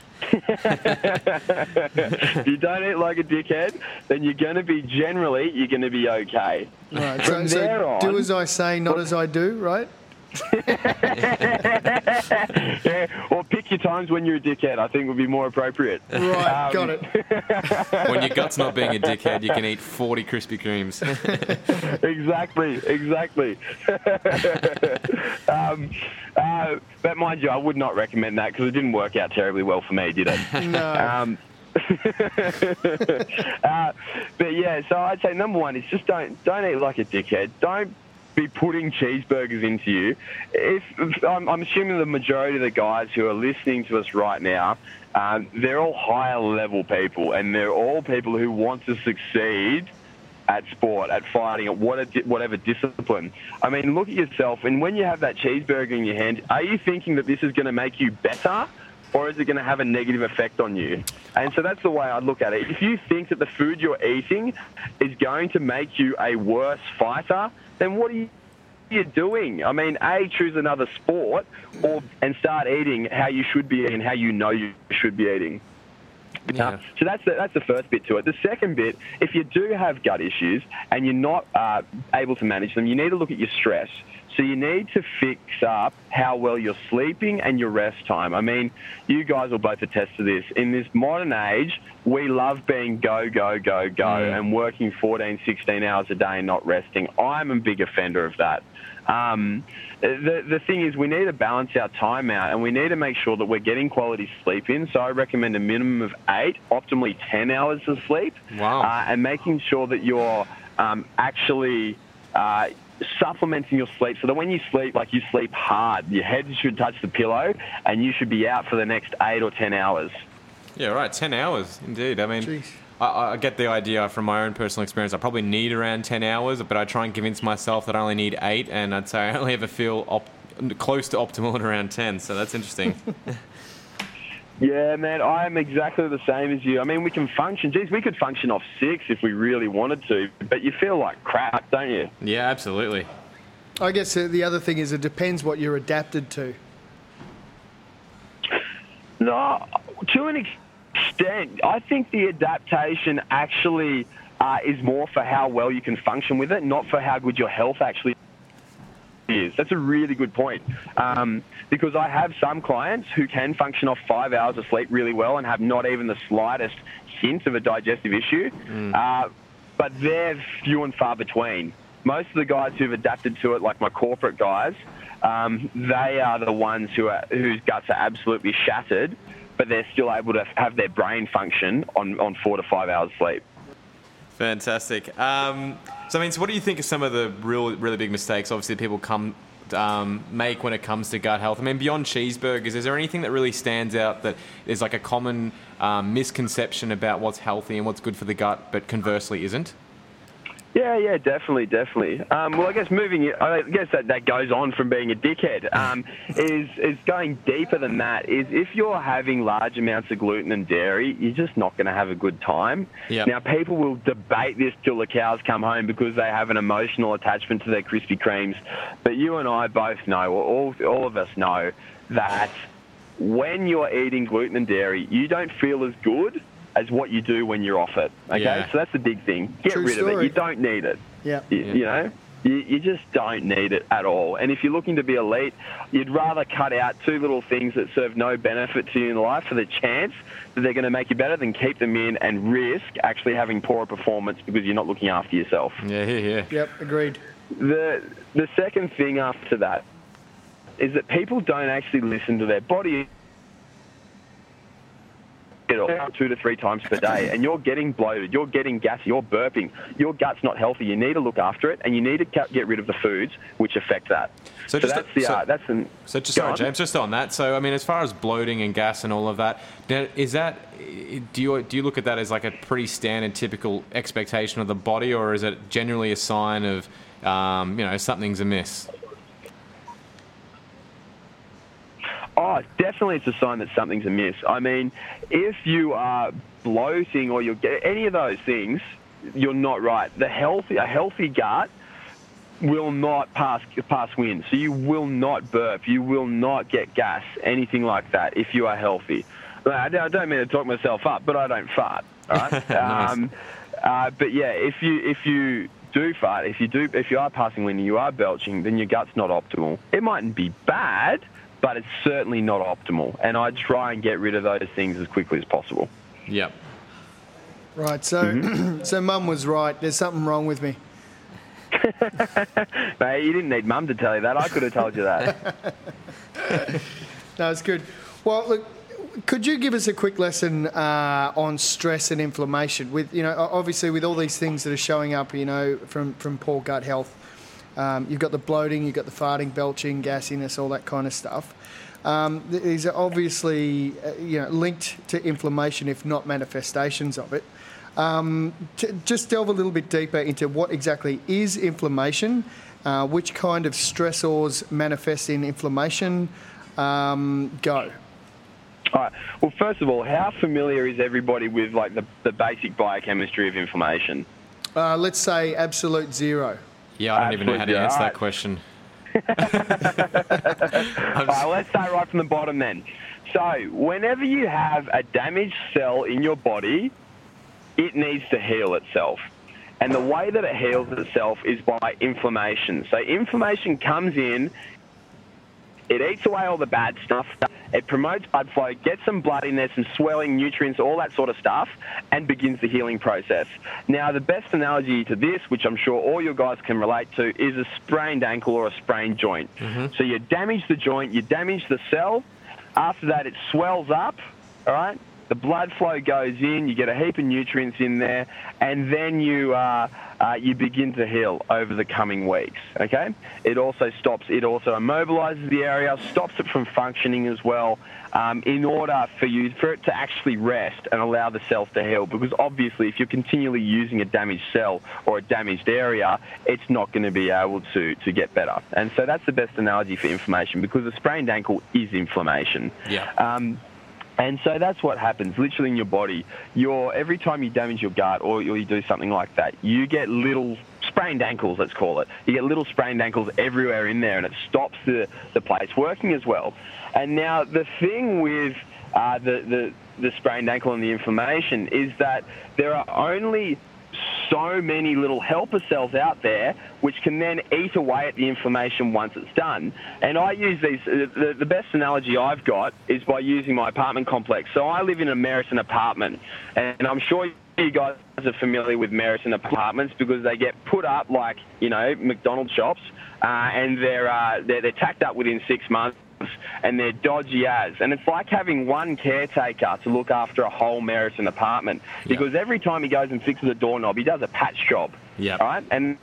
If you don't eat like a dickhead, then you're going to be generally you're going to be okay. Right. So, so on, do as I say, not as I do, right? Yeah, or pick your times when you're a dickhead. I think would be more appropriate. Right, um, got it. When your gut's not being a dickhead, you can eat forty Krispy Kremes. Exactly, exactly. um, uh, but mind you, I would not recommend that because it didn't work out terribly well for me, did it? No. Um, uh, but yeah, so I'd say number one is just don't don't eat like a dickhead. Don't be putting cheeseburgers into you. If, if I'm, I'm assuming the majority of the guys who are listening to us right now, um, they're all higher level people, and they're all people who want to succeed at sport, at fighting, at whatever discipline. I mean, look at yourself, and when you have that cheeseburger in your hand, are you thinking that this is going to make you better, or is it going to have a negative effect on you? And so that's the way I look at it. If you think that the food you're eating is going to make you a worse fighter, then what are you doing? I mean, A, choose another sport or and start eating how you should be eating, how you know you should be eating. Yeah. Uh, so that's the, that's the first bit to it. The second bit, if you do have gut issues and you're not uh, able to manage them, you need to look at your stress. So you need to fix up how well you're sleeping and your rest time. I mean, you guys will both attest to this. In this modern age, we love being go, go, go, go mm. and working fourteen, sixteen hours a day and not resting. I'm a big offender of that. Um, the, the thing is, we need to balance our time out and we need to make sure that we're getting quality sleep in. So I recommend a minimum of eight, optimally ten hours of sleep. Wow. Uh, and making sure that you're um, actually... Uh, supplementing your sleep so that when you sleep, like you sleep hard, your head should touch the pillow and you should be out for the next eight or ten hours. Yeah, right, ten hours, indeed. I mean, I, I get the idea from my own personal experience. I probably need around ten hours, but I try and convince myself that I only need eight, and I'd say I only ever feel op- close to optimal at around ten, so that's interesting. Yeah, man, I'm exactly the same as you. I mean, we can function. Geez, we could function off six if we really wanted to, but you feel like crap, don't you? Yeah, absolutely. I guess the other thing is it depends what you're adapted to. No, to an extent. I think the adaptation actually uh, is more for how well you can function with it, not for how good your health actually is. That's a really good point. Um, because I have some clients who can function off five hours of sleep really well and have not even the slightest hint of a digestive issue. Mm. Uh, but they're few and far between. Most of the guys who've adapted to it, like my corporate guys, um, they are the ones who are, whose guts are absolutely shattered, but they're still able to have their brain function on, on four to five hours sleep. Fantastic. Um, so, I mean, so what do you think are some of the real, really big mistakes, obviously, people come um, make when it comes to gut health? I mean, beyond cheeseburgers, is there anything that really stands out that is like a common um, misconception about what's healthy and what's good for the gut, but conversely isn't? Yeah, yeah, definitely, definitely. Um, well, I guess moving, I guess that, that goes on from being a dickhead. Um, is is going deeper than that. Is if you're having large amounts of gluten and dairy, you're just not going to have a good time. Yep. Now, people will debate this till the cows come home because they have an emotional attachment to their Krispy Kremes. But you and I both know, or all all of us know, that when you're eating gluten and dairy, you don't feel as good as what you do when you're off it. Okay, Yeah. so that's the big thing. Get True rid of it. story. You don't need it. Yeah. You, Yeah. you know, you, you just don't need it at all. And if you're looking to be elite, you'd rather cut out two little things that serve no benefit to you in life for the chance that they're going to make you better than keep them in and risk actually having poorer performance because you're not looking after yourself. Yeah, yeah, yeah. Yep, agreed. The the second thing after that is that people don't actually listen to their body two to three times per day, and you're getting bloated, you're getting gassy, you're burping, your gut's not healthy. You need to look after it, and you need to get rid of the foods which affect that. So So, just that's a- the so- uh, that's an. So just Go sorry, on. James, just on that. So I mean, as far as bloating and gas and all of that, now, is that do you do you look at that as like a pretty standard, typical expectation of the body, or is it generally a sign of um, you know something's amiss? Oh, definitely it's a sign that something's amiss. I mean, if you are bloating or you're get any of those things, you're not right. The healthy, a healthy gut will not pass pass wind. So you will not burp. You will not get gas, anything like that, if you are healthy. I don't mean to talk myself up, but I don't fart. All right. Nice. um, uh, but yeah, if you if you do fart, if you do, if you are passing wind and you are belching, then your gut's not optimal. It mightn't be bad, but it's certainly not optimal. And I try and get rid of those things as quickly as possible. Yep. Right, so Mm-hmm. so Mum was right. There's something wrong with me. Mate, you didn't need Mum to tell you that. I could have told you that. No, it's good. Well, look, could you give us a quick lesson uh, on stress and inflammation? With you know, obviously with all these things that are showing up, you know, from from poor gut health, um, you've got the bloating, you've got the farting, belching, gassiness, all that kind of stuff. Um, these are obviously uh, you know linked to inflammation, if not manifestations of it. Um, t- just delve a little bit deeper into what exactly is inflammation, uh, which kind of stressors manifest in inflammation. Um, go. All right. Well, first of all, how familiar is everybody with like the, the basic biochemistry of inflammation? Uh, let's say absolute zero. Yeah, I don't even know how to Absolutely, answer alright. that question. All right, let's start right from the bottom then. So, whenever you have a damaged cell in your body, it needs to heal itself. And the way that it heals itself is by inflammation. So, inflammation comes in, it eats away all the bad stuff, it promotes blood flow, gets some blood in there, some swelling, nutrients, all that sort of stuff, and begins the healing process. Now, the best analogy to this, which I'm sure all you guys can relate to, is a sprained ankle or a sprained joint. Mm-hmm. So you damage the joint, you damage the cell. After that, it swells up, all right? The blood flow goes in, you get a heap of nutrients in there, and then you uh, uh, you begin to heal over the coming weeks, okay? It also stops, it also immobilizes the area, stops it from functioning as well, um, in order for you, for it to actually rest and allow the cells to heal. Because obviously, if you're continually using a damaged cell or a damaged area, it's not going to be able to, to get better. And so that's the best analogy for inflammation, because a sprained ankle is inflammation. Yeah. Um, And so that's what happens, literally in your body. You're, every time you damage your gut or you do something like that, you get little sprained ankles, let's call it. You get little sprained ankles everywhere in there, and it stops the, the place working as well. And now the thing with uh, the, the, the sprained ankle and the inflammation is that there are only so many little helper cells out there which can then eat away at the inflammation once it's done. And I use these, uh, the, the best analogy I've got is by using my apartment complex. So I live in a Meriton apartment, and I'm sure you guys are familiar with Meriton apartments because they get put up like, you know, McDonald's shops, uh, and they're, uh, they're, they're tacked up within six months. And they're dodgy as. And it's like having one caretaker to look after a whole Meriton apartment, because every time he goes and fixes a doorknob, he does a patch job. Yep. All right? And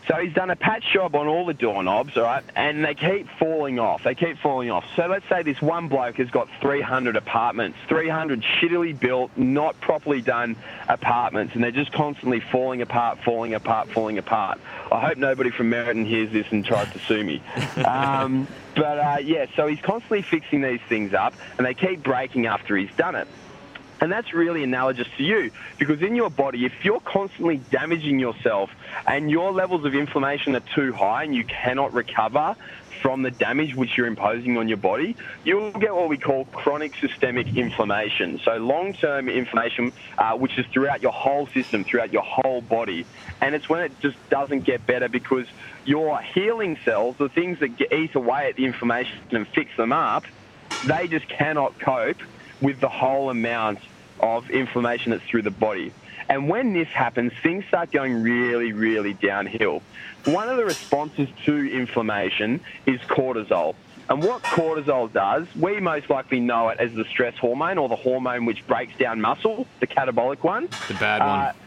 So he's done a patch job on all the doorknobs, all right, and they keep falling off. They keep falling off. So let's say this one bloke has got three hundred apartments, three hundred shittily built, not properly done apartments, and they're just constantly falling apart, falling apart, falling apart. I hope nobody from Meriton hears this and tries to sue me. Um, but, uh, yeah, so he's constantly fixing these things up, and they keep breaking after he's done it. And that's really analogous to you, because in your body, if you're constantly damaging yourself and your levels of inflammation are too high and you cannot recover from the damage which you're imposing on your body, you'll get what we call chronic systemic inflammation. So long-term inflammation, uh, which is throughout your whole system, throughout your whole body. And it's when it just doesn't get better because your healing cells, the things that get, eat away at the inflammation and fix them up, they just cannot cope with the whole amount of inflammation that's through the body. And when this happens, things start going really, really downhill. One of the responses to inflammation is cortisol. And what cortisol does, we most likely know it as the stress hormone, or the hormone which breaks down muscle, the catabolic one. The bad one. Uh,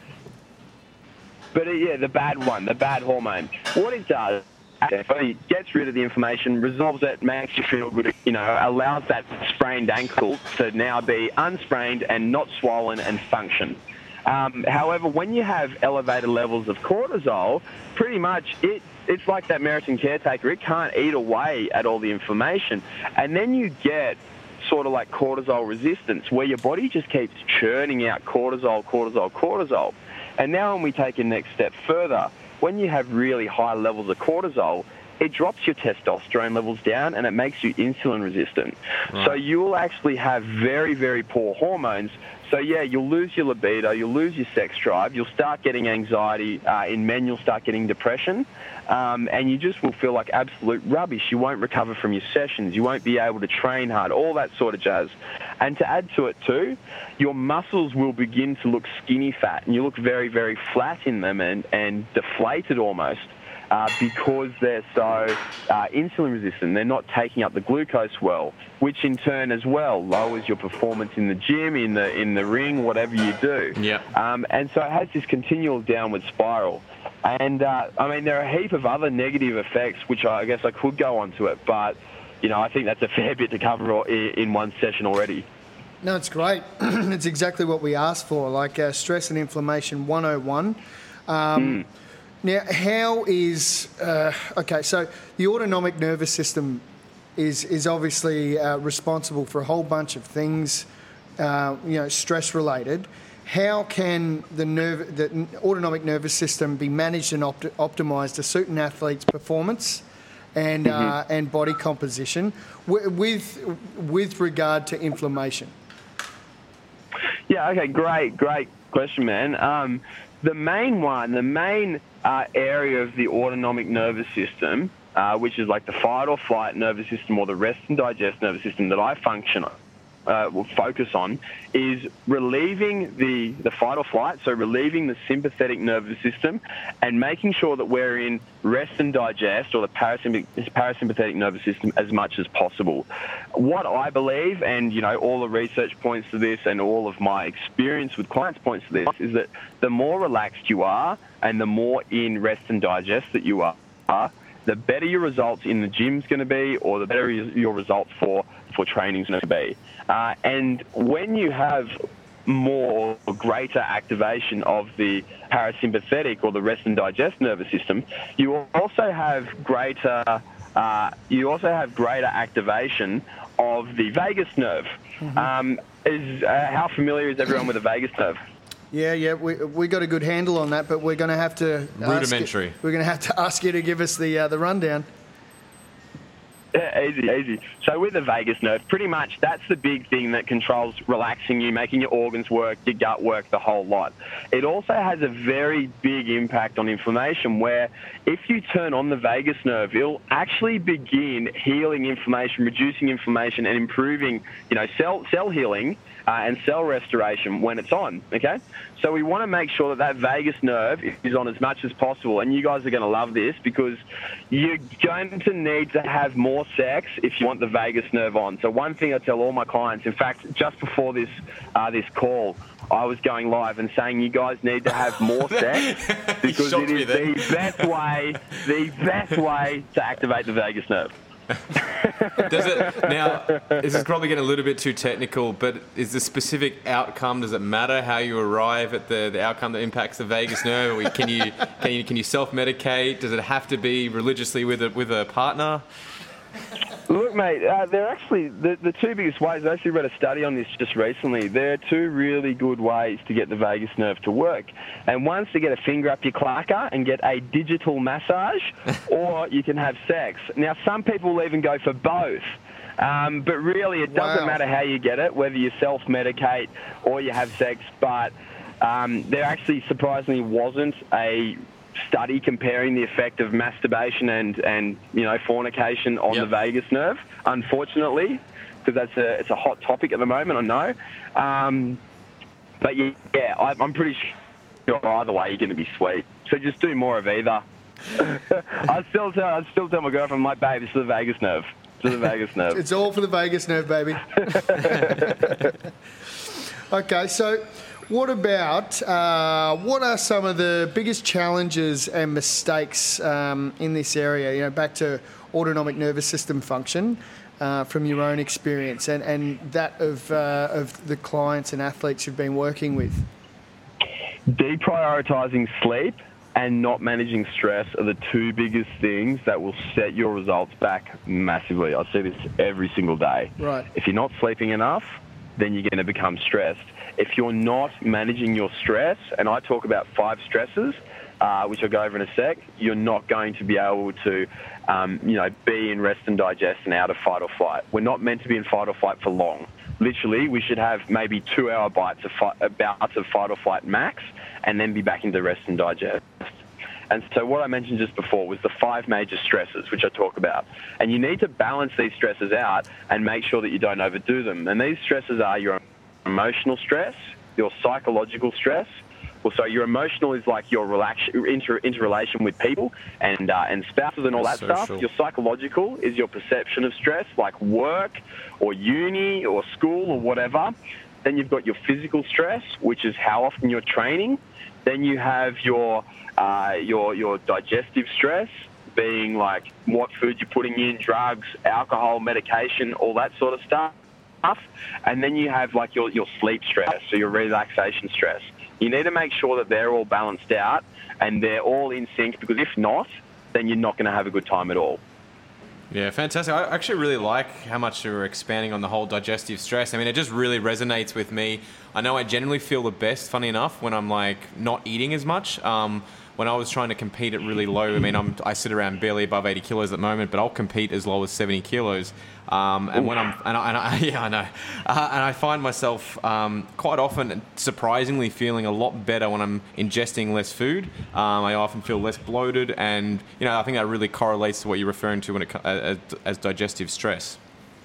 but uh, yeah, the bad one, the bad hormone. What it does, it gets rid of the inflammation, resolves it, makes you feel good, you know, allows that sprained ankle to now be unsprained and not swollen and function. Um, however, when you have elevated levels of cortisol, pretty much it it's like that Meriton caretaker. It can't eat away at all the inflammation. And then you get sort of like cortisol resistance, where your body just keeps churning out cortisol, cortisol, cortisol. And now when we take a next step further, when you have really high levels of cortisol, it drops your testosterone levels down and it makes you insulin resistant. Right. So you will actually have very, very poor hormones. So, yeah, you'll lose your libido, you'll lose your sex drive, you'll start getting anxiety. Uh, in men, you'll start getting depression, um, and you just will feel like absolute rubbish. You won't recover from your sessions. You won't be able to train hard, all that sort of jazz. And to add to it, too, your muscles will begin to look skinny fat, and you look very, very flat in them and, and deflated almost. Uh, because they're so uh, insulin resistant. They're not taking up the glucose well, which in turn as well lowers your performance in the gym, in the in the ring, whatever you do. Yeah. Um, and so it has this continual downward spiral. And, uh, I mean, there are a heap of other negative effects, which I, I guess I could go on to it, but, you know, I think that's a fair bit to cover in, in one session already. No, it's great. It's exactly what we asked for, like uh, stress and inflammation one oh one. Um, mm. Now, how is, uh, okay, so the autonomic nervous system is is obviously uh, responsible for a whole bunch of things, uh, you know, stress-related. How can the nerve, the autonomic nervous system be managed and opt- optimised to suit an athlete's performance and mm-hmm. uh, and body composition w- with with regard to inflammation? Yeah, okay, great, great question, man. Um, the main one, the main uh, area of the autonomic nervous system, uh, which is like the fight or flight nervous system or the rest and digest nervous system that I function on, uh, will focus on, is relieving the, the fight or flight, so relieving the sympathetic nervous system and making sure that we're in rest and digest, or the parasymp- parasympathetic nervous system, as much as possible. What I believe, and you know, all the research points to this and all of my experience with clients points to this, is that the more relaxed you are and the more in rest and digest that you are, the better your results in the gym's going to be, or the better your results for, for training's going to be. Uh, and when you have more or greater activation of the parasympathetic or the rest and digest nervous system, you also have greater uh, you also have greater activation of the vagus nerve. Mm-hmm. Um, is uh, how familiar is everyone with the vagus nerve? Yeah, yeah, we we got a good handle on that, but we're going to have to rudimentary. Ask you, we're going to have to ask you to give us the uh, the rundown. Yeah, easy, easy. So with the vagus nerve, pretty much that's the big thing that controls relaxing you, making your organs work, your gut work, the whole lot. It also has a very big impact on inflammation, where if you turn on the vagus nerve, it'll actually begin healing inflammation, reducing inflammation, and improving, you know, cell cell healing uh, and cell restoration when it's on, okay? So we want to make sure that that vagus nerve is on as much as possible, and you guys are going to love this because you're going to need to have more more sex if you want the vagus nerve on. So one thing I tell all my clients, in fact, just before this uh, this call, I was going live and saying you guys need to have more sex because it is the best way, the best way to activate the vagus nerve. Does it now? This is probably getting a little bit too technical, but is the specific outcome? Does it matter how you arrive at the, the outcome that impacts the vagus nerve? Or can you can you can you self-medicate? Does it have to be religiously with a with a partner? Look, mate, uh, they're actually the, the two biggest ways. I actually read a study on this just recently. There are two really good ways to get the vagus nerve to work. And one's to get a finger up your clacker and get a digital massage, or you can have sex. Now, some people will even go for both. Um, but really, it doesn't Wow. matter how you get it, whether you self-medicate or you have sex. But um, there actually surprisingly wasn't a study comparing the effect of masturbation and, and you know, fornication on Yep. the vagus nerve, unfortunately, because that's a, it's a hot topic at the moment, I know. Um, but yeah, yeah I, I'm pretty sure either way you're going to be sweet. So just do more of either. I still tell I still tell my girlfriend, I'm like, babe, it's the vagus nerve. It's the vagus nerve. It's all for the vagus nerve, baby. Okay, so what about, uh, what are some of the biggest challenges and mistakes um, in this area, you know, back to autonomic nervous system function uh, from your own experience and, and that of, uh, of the clients and athletes you've been working with? Deprioritising sleep and not managing stress are the two biggest things that will set your results back massively. I see this every single day. Right. If you're not sleeping enough, then you're going to become stressed. If you're not managing your stress, and I talk about five stresses, uh, which I'll go over in a sec, you're not going to be able to, um, you know, be in rest and digest and out of fight or flight. We're not meant to be in fight or flight for long. Literally, we should have maybe two-hour bites of fight, bouts of fight or flight max, and then be back into rest and digest. And so what I mentioned just before was the five major stresses, which I talk about. And you need to balance these stresses out and make sure that you don't overdo them. And these stresses are your emotional stress, your psychological stress. Well, so your emotional is like your relax, inter, interrelation with people and uh, and spouses and all that Social. stuff. Your psychological is your perception of stress, like work or uni or school or whatever. Then you've got your physical stress, which is how often you're training. Then you have your uh, your your digestive stress, being like what food you're putting in, drugs, alcohol, medication, all that sort of stuff. And then you have like your, your sleep stress, so your relaxation stress. You need to make sure that they're all balanced out and they're all in sync, because if not, then you're not going to have a good time at all. Yeah, fantastic. I actually really like how much you're expanding on the whole digestive stress. I mean, it just really resonates with me. I know I generally feel the best, funny enough, when I'm like not eating as much. Um, when I was trying to compete at really low, I mean, I'm, I sit around barely above eighty kilos at the moment, but I'll compete as low as seventy kilos. Um, and when I'm, and I, and I, yeah, I know, uh, and I find myself um, quite often surprisingly feeling a lot better when I'm ingesting less food. Um, I often feel less bloated, and you know, I think that really correlates to what you're referring to when it as, as digestive stress.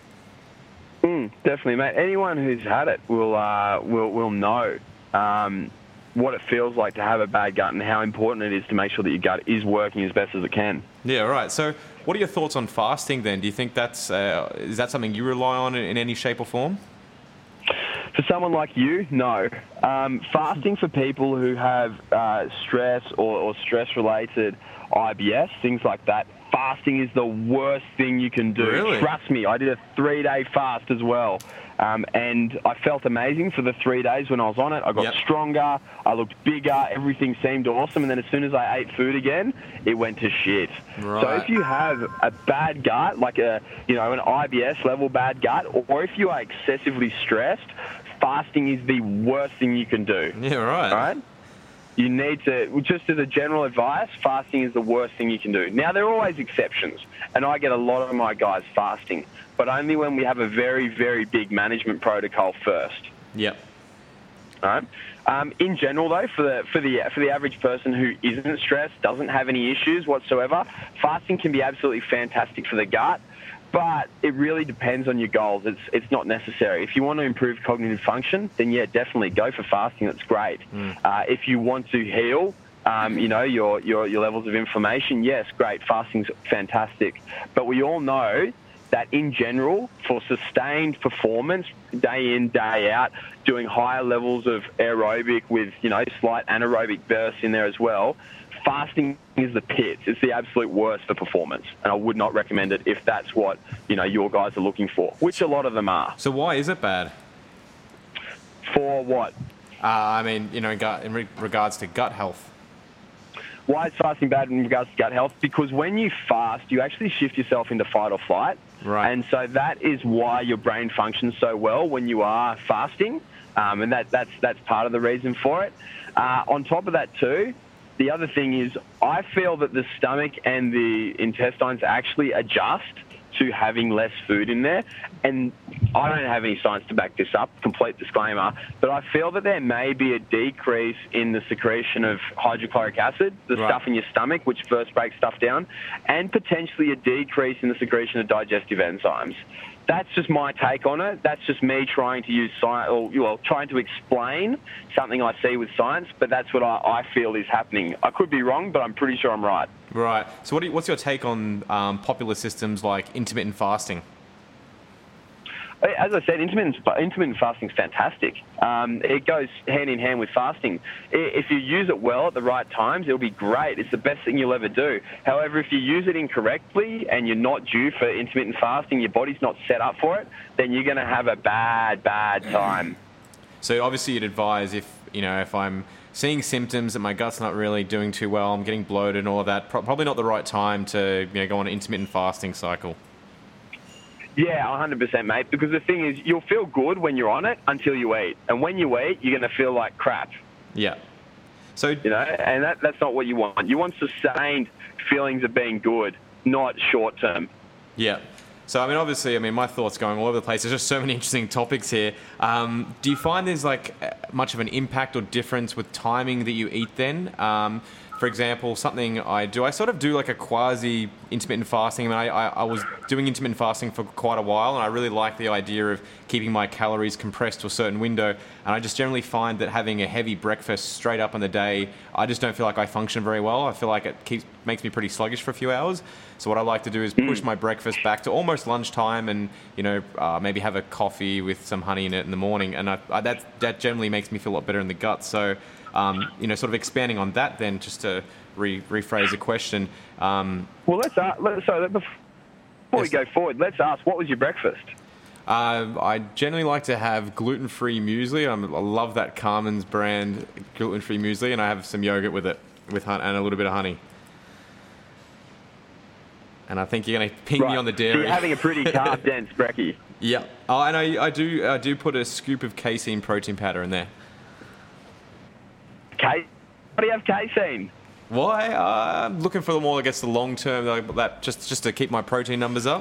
Mm, definitely, mate. Anyone who's had it will uh, will will know um, what it feels like to have a bad gut and how important it is to make sure that your gut is working as best as it can. Yeah, right. So, what are your thoughts on fasting then? Do you think that's uh, is that something you rely on in, in any shape or form? For someone like you, no. Um, fasting for people who have uh, stress or, or stress-related I B S, things like that, fasting is the worst thing you can do. Really? Trust me, I did a three-day fast as well. Um, and I felt amazing for the three days when I was on it. I got Yep. stronger, I looked bigger, everything seemed awesome. And then as soon as I ate food again, it went to shit. Right. So if you have a bad gut, like a you know an I B S level bad gut, or if you are excessively stressed, fasting is the worst thing you can do. Yeah, right. All right? You need to, just as a general advice, fasting is the worst thing you can do. Now, there are always exceptions, and I get a lot of my guys fasting, but only when we have a very, very big management protocol first. Yep. All right. Um, in general, though, for the for the for the average person who isn't stressed, doesn't have any issues whatsoever, fasting can be absolutely fantastic for the gut. But it really depends on your goals. It's it's not necessary. If you want to improve cognitive function, then yeah, definitely go for fasting. That's great. Mm. Uh, if you want to heal, um, you know, your, your your levels of inflammation, yes, great. Fasting's fantastic. But we all know that in general, for sustained performance, day in, day out, doing higher levels of aerobic with, you know, slight anaerobic bursts in there as well, fasting is the pits. It's the absolute worst for performance. And I would not recommend it if that's what, you know, your guys are looking for, which a lot of them are. So why is it bad? For what? Uh, I mean, you know, in, gut, in re- regards to gut health. Why is fasting bad in regards to gut health? Because when you fast, you actually shift yourself into fight or flight. Right. And so that is why your brain functions so well when you are fasting. Um, and that, that's, that's part of the reason for it. Uh, on top of that too, the other thing is I feel that the stomach and the intestines actually adjust to having less food in there. And I don't have any science to back this up, complete disclaimer, but I feel that there may be a decrease in the secretion of hydrochloric acid, the Right. stuff in your stomach, which first breaks stuff down, and potentially a decrease in the secretion of digestive enzymes. That's just my take on it. That's just me trying to use science, or well, trying to explain something I see with science, but that's what I, I feel is happening. I could be wrong, but I'm pretty sure I'm right. Right. So what do you, what's your take on um, popular systems like intermittent fasting? As I said, intermittent, intermittent fasting is fantastic. Um, it goes hand in hand with fasting. I- If you use it well at the right times, it'll be great. It's the best thing you'll ever do. However, if you use it incorrectly and you're not due for intermittent fasting, your body's not set up for it, then you're going to have a bad, bad time. So obviously you'd advise if, you know, if I'm seeing symptoms that my gut's not really doing too well, I'm getting bloated and all of that, pro- probably not the right time to, you know, go on an intermittent fasting cycle. Yeah, one hundred percent, mate, because the thing is, you'll feel good when you're on it until you eat. And when you eat, you're going to feel like crap. Yeah. So, You know, and that, that's not what you want. You want sustained feelings of being good, not short-term. yeah. So, I mean, obviously, I mean, my thoughts going all over the place. There's just so many interesting topics here. Um, do you find there's, like, uh, much of an impact or difference with timing that you eat then? Um, for example, something I do, I sort of do, like, a quasi-intermittent fasting. I mean, I, I, I was doing intermittent fasting for quite a while, and I really like the idea of keeping my calories compressed to a certain window. And I just generally find that having a heavy breakfast straight up in the day, I just don't feel like I function very well. I feel like it keeps makes me pretty sluggish for a few hours. So what I like to do is push my breakfast back to almost lunchtime, and you know uh, maybe have a coffee with some honey in it in the morning, and I, I, that that generally makes me feel a lot better in the gut. So um, you know, sort of expanding on that, then just to re- rephrase the question. Um, Well, let's ask, let, so let- before we Yes. go forward, let's ask, what was your breakfast? Uh, I generally like to have gluten-free muesli. I'm, I love that Carmen's brand gluten-free muesli, and I have some yogurt with it, with hun- and a little bit of honey. And I think you're going to ping me on the So dairy. you're having a pretty carb-dense brekkie. Yeah. Oh, and I, I do I do put a scoop of casein protein powder in there. Ca- What do you have casein? Why? Uh, I'm looking for the more, I guess, the long term, like that just just to keep my protein numbers up.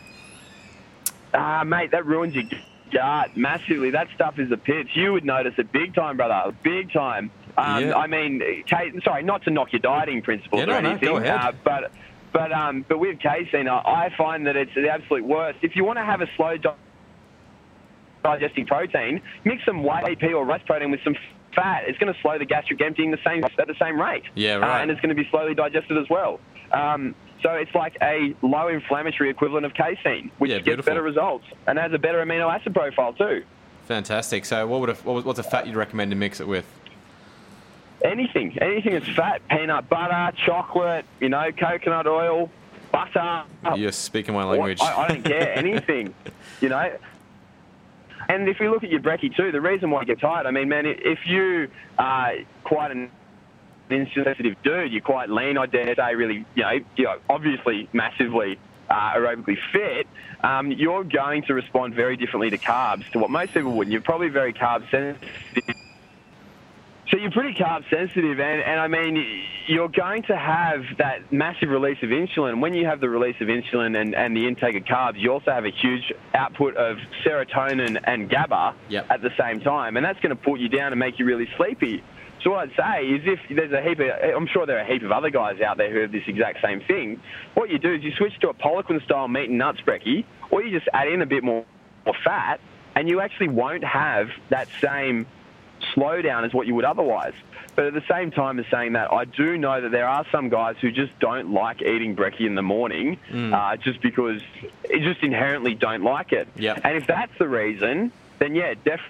Ah, mate, that ruins your gut massively. That stuff is the pits. You would notice it big time, brother. Big time. Um, Yeah. I mean, ca- sorry, not to knock your dieting principles Yeah, no, or no, anything, go ahead. Uh, but but um, but with casein, I, I find that it's the absolute worst. If you want to have a slow di- digesting protein, mix some whey pea or rice protein with some fat. It's going to slow the gastric emptying the same at the same rate. Yeah, Uh, right. and it's going to be slowly digested as well. Um, so it's like a low inflammatory equivalent of casein, which Yeah, gets beautiful. better results and has a better amino acid profile too. Fantastic. So, what would a, what was, what's a fat you'd recommend to mix it with? Anything, anything that's fat, peanut butter, chocolate, you know, coconut oil, butter. You're speaking my What- language. I, I don't care, anything, you know. And if you look at your brekkie too, the reason why you get tired, I mean, man, if you are quite an insensitive dude, you're quite lean, I dare say, really, you know, you know obviously massively uh, aerobically fit, um, you're going to respond very differently to carbs to what most people wouldn't. You're probably very carb sensitive. So you're pretty carb sensitive, and, and I mean, you're going to have that massive release of insulin. When you have the release of insulin and, and the intake of carbs, you also have a huge output of serotonin and GABA Yep. at the same time, and that's going to put you down and make you really sleepy. So what I'd say is if there's a heap of, I'm sure there are a heap of other guys out there who have this exact same thing, what you do is you switch to a Poliquin-style meat and nuts brekkie, or you just add in a bit more, more fat, and you actually won't have that same slowdown as what you would otherwise. But at the same time as saying that, I do know that there are some guys who just don't like eating brekkie in the morning, mm. uh, just because it just inherently don't like it. Yep. And if that's the reason, then yeah, definitely.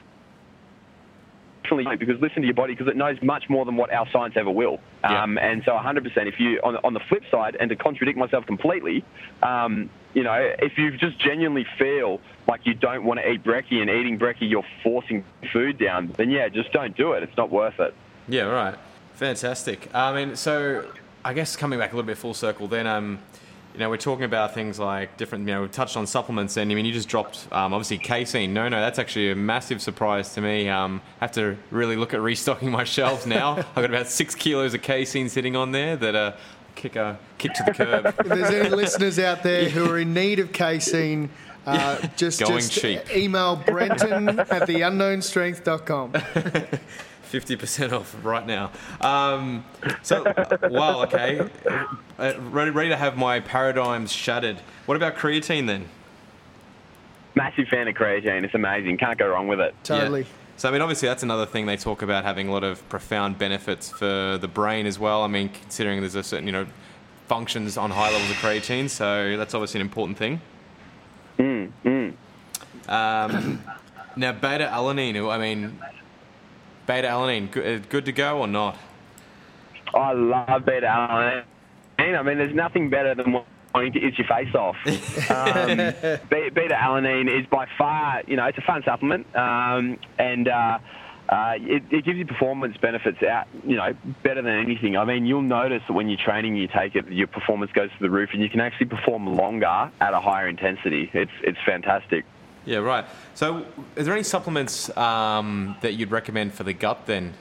Because listen to your body, because it knows much more than what our science ever will. Yeah. Um, and so one hundred percent, if you, on, on the flip side, and to contradict myself completely, um, you know, if you just genuinely feel like you don't want to eat brekkie and eating brekkie, you're forcing food down, then yeah, just don't do it. It's not worth it. Yeah, right. Fantastic. I mean, so I guess coming back a little bit full circle then, um, you know, we're talking about things like different, you know, we've touched on supplements, and I mean, you just dropped, um, obviously, casein. No, no, that's actually a massive surprise to me. Um, I have to really look at restocking my shelves now. I've got about six kilos of casein sitting on there that uh, kick, a, kick to the curb. If there's any listeners out there who are in need of casein, uh, yeah. just, Going just cheap. email Brenton at the unknown strength dot com. fifty percent off right now. Um, so, wow, okay. Uh, ready, ready to have my paradigms shattered. What about creatine then? Massive fan of creatine. It's amazing. Can't go wrong with it. Totally. Yeah. So, I mean, obviously that's another thing they talk about, having a lot of profound benefits for the brain as well. I mean, considering there's a certain, you know, functions on high levels of creatine, so that's obviously an important thing. Mm, mm. Um, now, beta-alanine, I mean... Beta-alanine, good, good to go or not? I love beta-alanine. I mean, there's nothing better than wanting to itch your face off. Um, beta-alanine is by far, you know, it's a fun supplement, um, and uh, uh, it, it gives you performance benefits out, you know, better than anything. I mean, you'll notice that when you're training, you take it, your performance goes through the roof, and you can actually perform longer at a higher intensity. It's it's fantastic. Yeah, right. So, is there any supplements um, that you'd recommend for the gut then?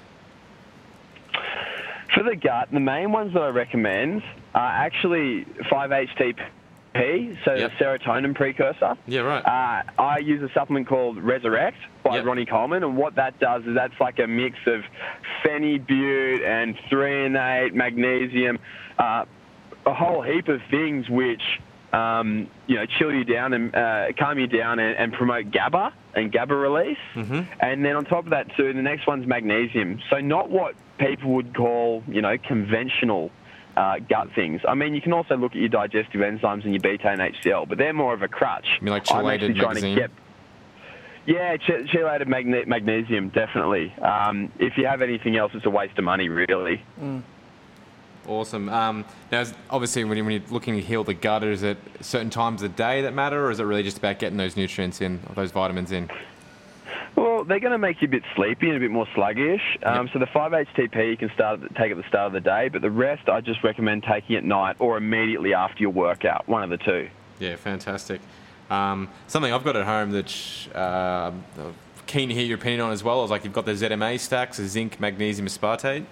For the gut, the main ones that I recommend are actually five H T P, so yep. the serotonin precursor. Yeah, right. Uh, I use a supplement called Resurrect by yep. Ronnie Coleman, and what that does is that's like a mix of phenibut and threonate, magnesium, uh, a whole heap of things which... Um, you know, chill you down and uh, calm you down and, and promote GABA and GABA release. Mm-hmm. And then on top of that too, the next one's magnesium. So not what people would call, you know, conventional uh, gut things. I mean, you can also look at your digestive enzymes and your beta and H C L, but they're more of a crutch. You mean like chelated magnesium? Get, yeah, ch- chelated magne- magnesium, definitely. Um, if you have anything else, it's a waste of money, really. Mm. Awesome. Um, now, obviously, when you're looking to heal the gut, is it certain times of the day that matter, or is it really just about getting those nutrients in, or those vitamins in? Well, they're going to make you a bit sleepy and a bit more sluggish. Um, yep. So the five H T P you can start take at the start of the day, but the rest I just recommend taking at night or immediately after your workout, one of the two. Yeah, fantastic. Um, something I've got at home that uh, I'm keen to hear your opinion on as well is like you've got the Z M A stacks, the zinc, magnesium, aspartate.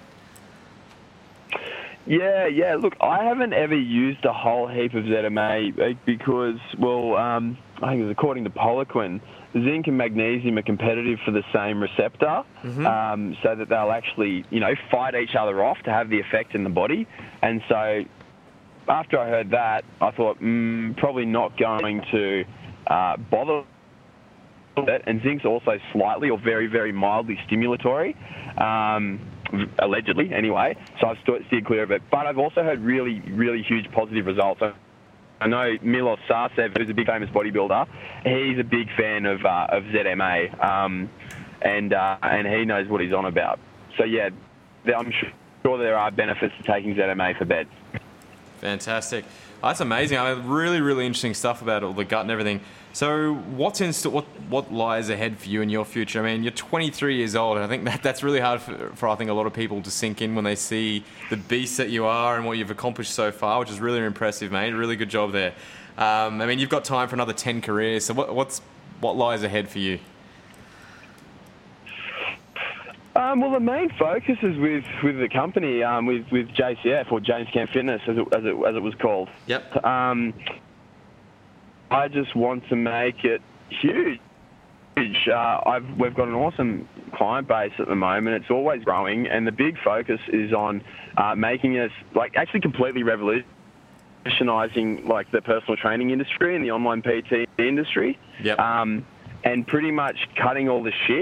Yeah, yeah. Look, I haven't ever used a whole heap of Z M A because, well, um, I think it was according to Poliquin, zinc and magnesium are competitive for the same receptor, mm-hmm. um, so that they'll actually, you know, fight each other off to have the effect in the body. And so after I heard that, I thought, mm, probably not going to uh, bother with it. And zinc's also slightly or very, very mildly stimulatory. Um, allegedly anyway, so I've steered clear of it. But I've also heard really, really huge positive results. I know Milos Sarcev, who's a big famous bodybuilder, he's a big fan of uh, of Z M A, um, and uh, and he knows what he's on about. So yeah, I'm sure there are benefits to taking Z M A for bed. Fantastic. Oh, that's amazing. I mean, really, really interesting stuff about all the gut and everything. So what's in st- what what lies ahead for you in your future? I mean, you're twenty-three years old, and I think that that's really hard for, for I think a lot of people to sink in when they see the beast that you are and what you've accomplished so far, which is really impressive, mate. Really good job there. Um, I mean, you've got time for another ten careers. So what what's what lies ahead for you? Um, well, the main focus is with, with the company, um, with with J C F or James Camp Fitness, as it, as it as it was called. Yep. Um, I just want to make it huge. Uh, I've, we've got an awesome client base at the moment. It's always growing, and the big focus is on uh, making us like actually completely revolutionising like the personal training industry and the online P T industry. Yep. Um, and pretty much cutting all the shit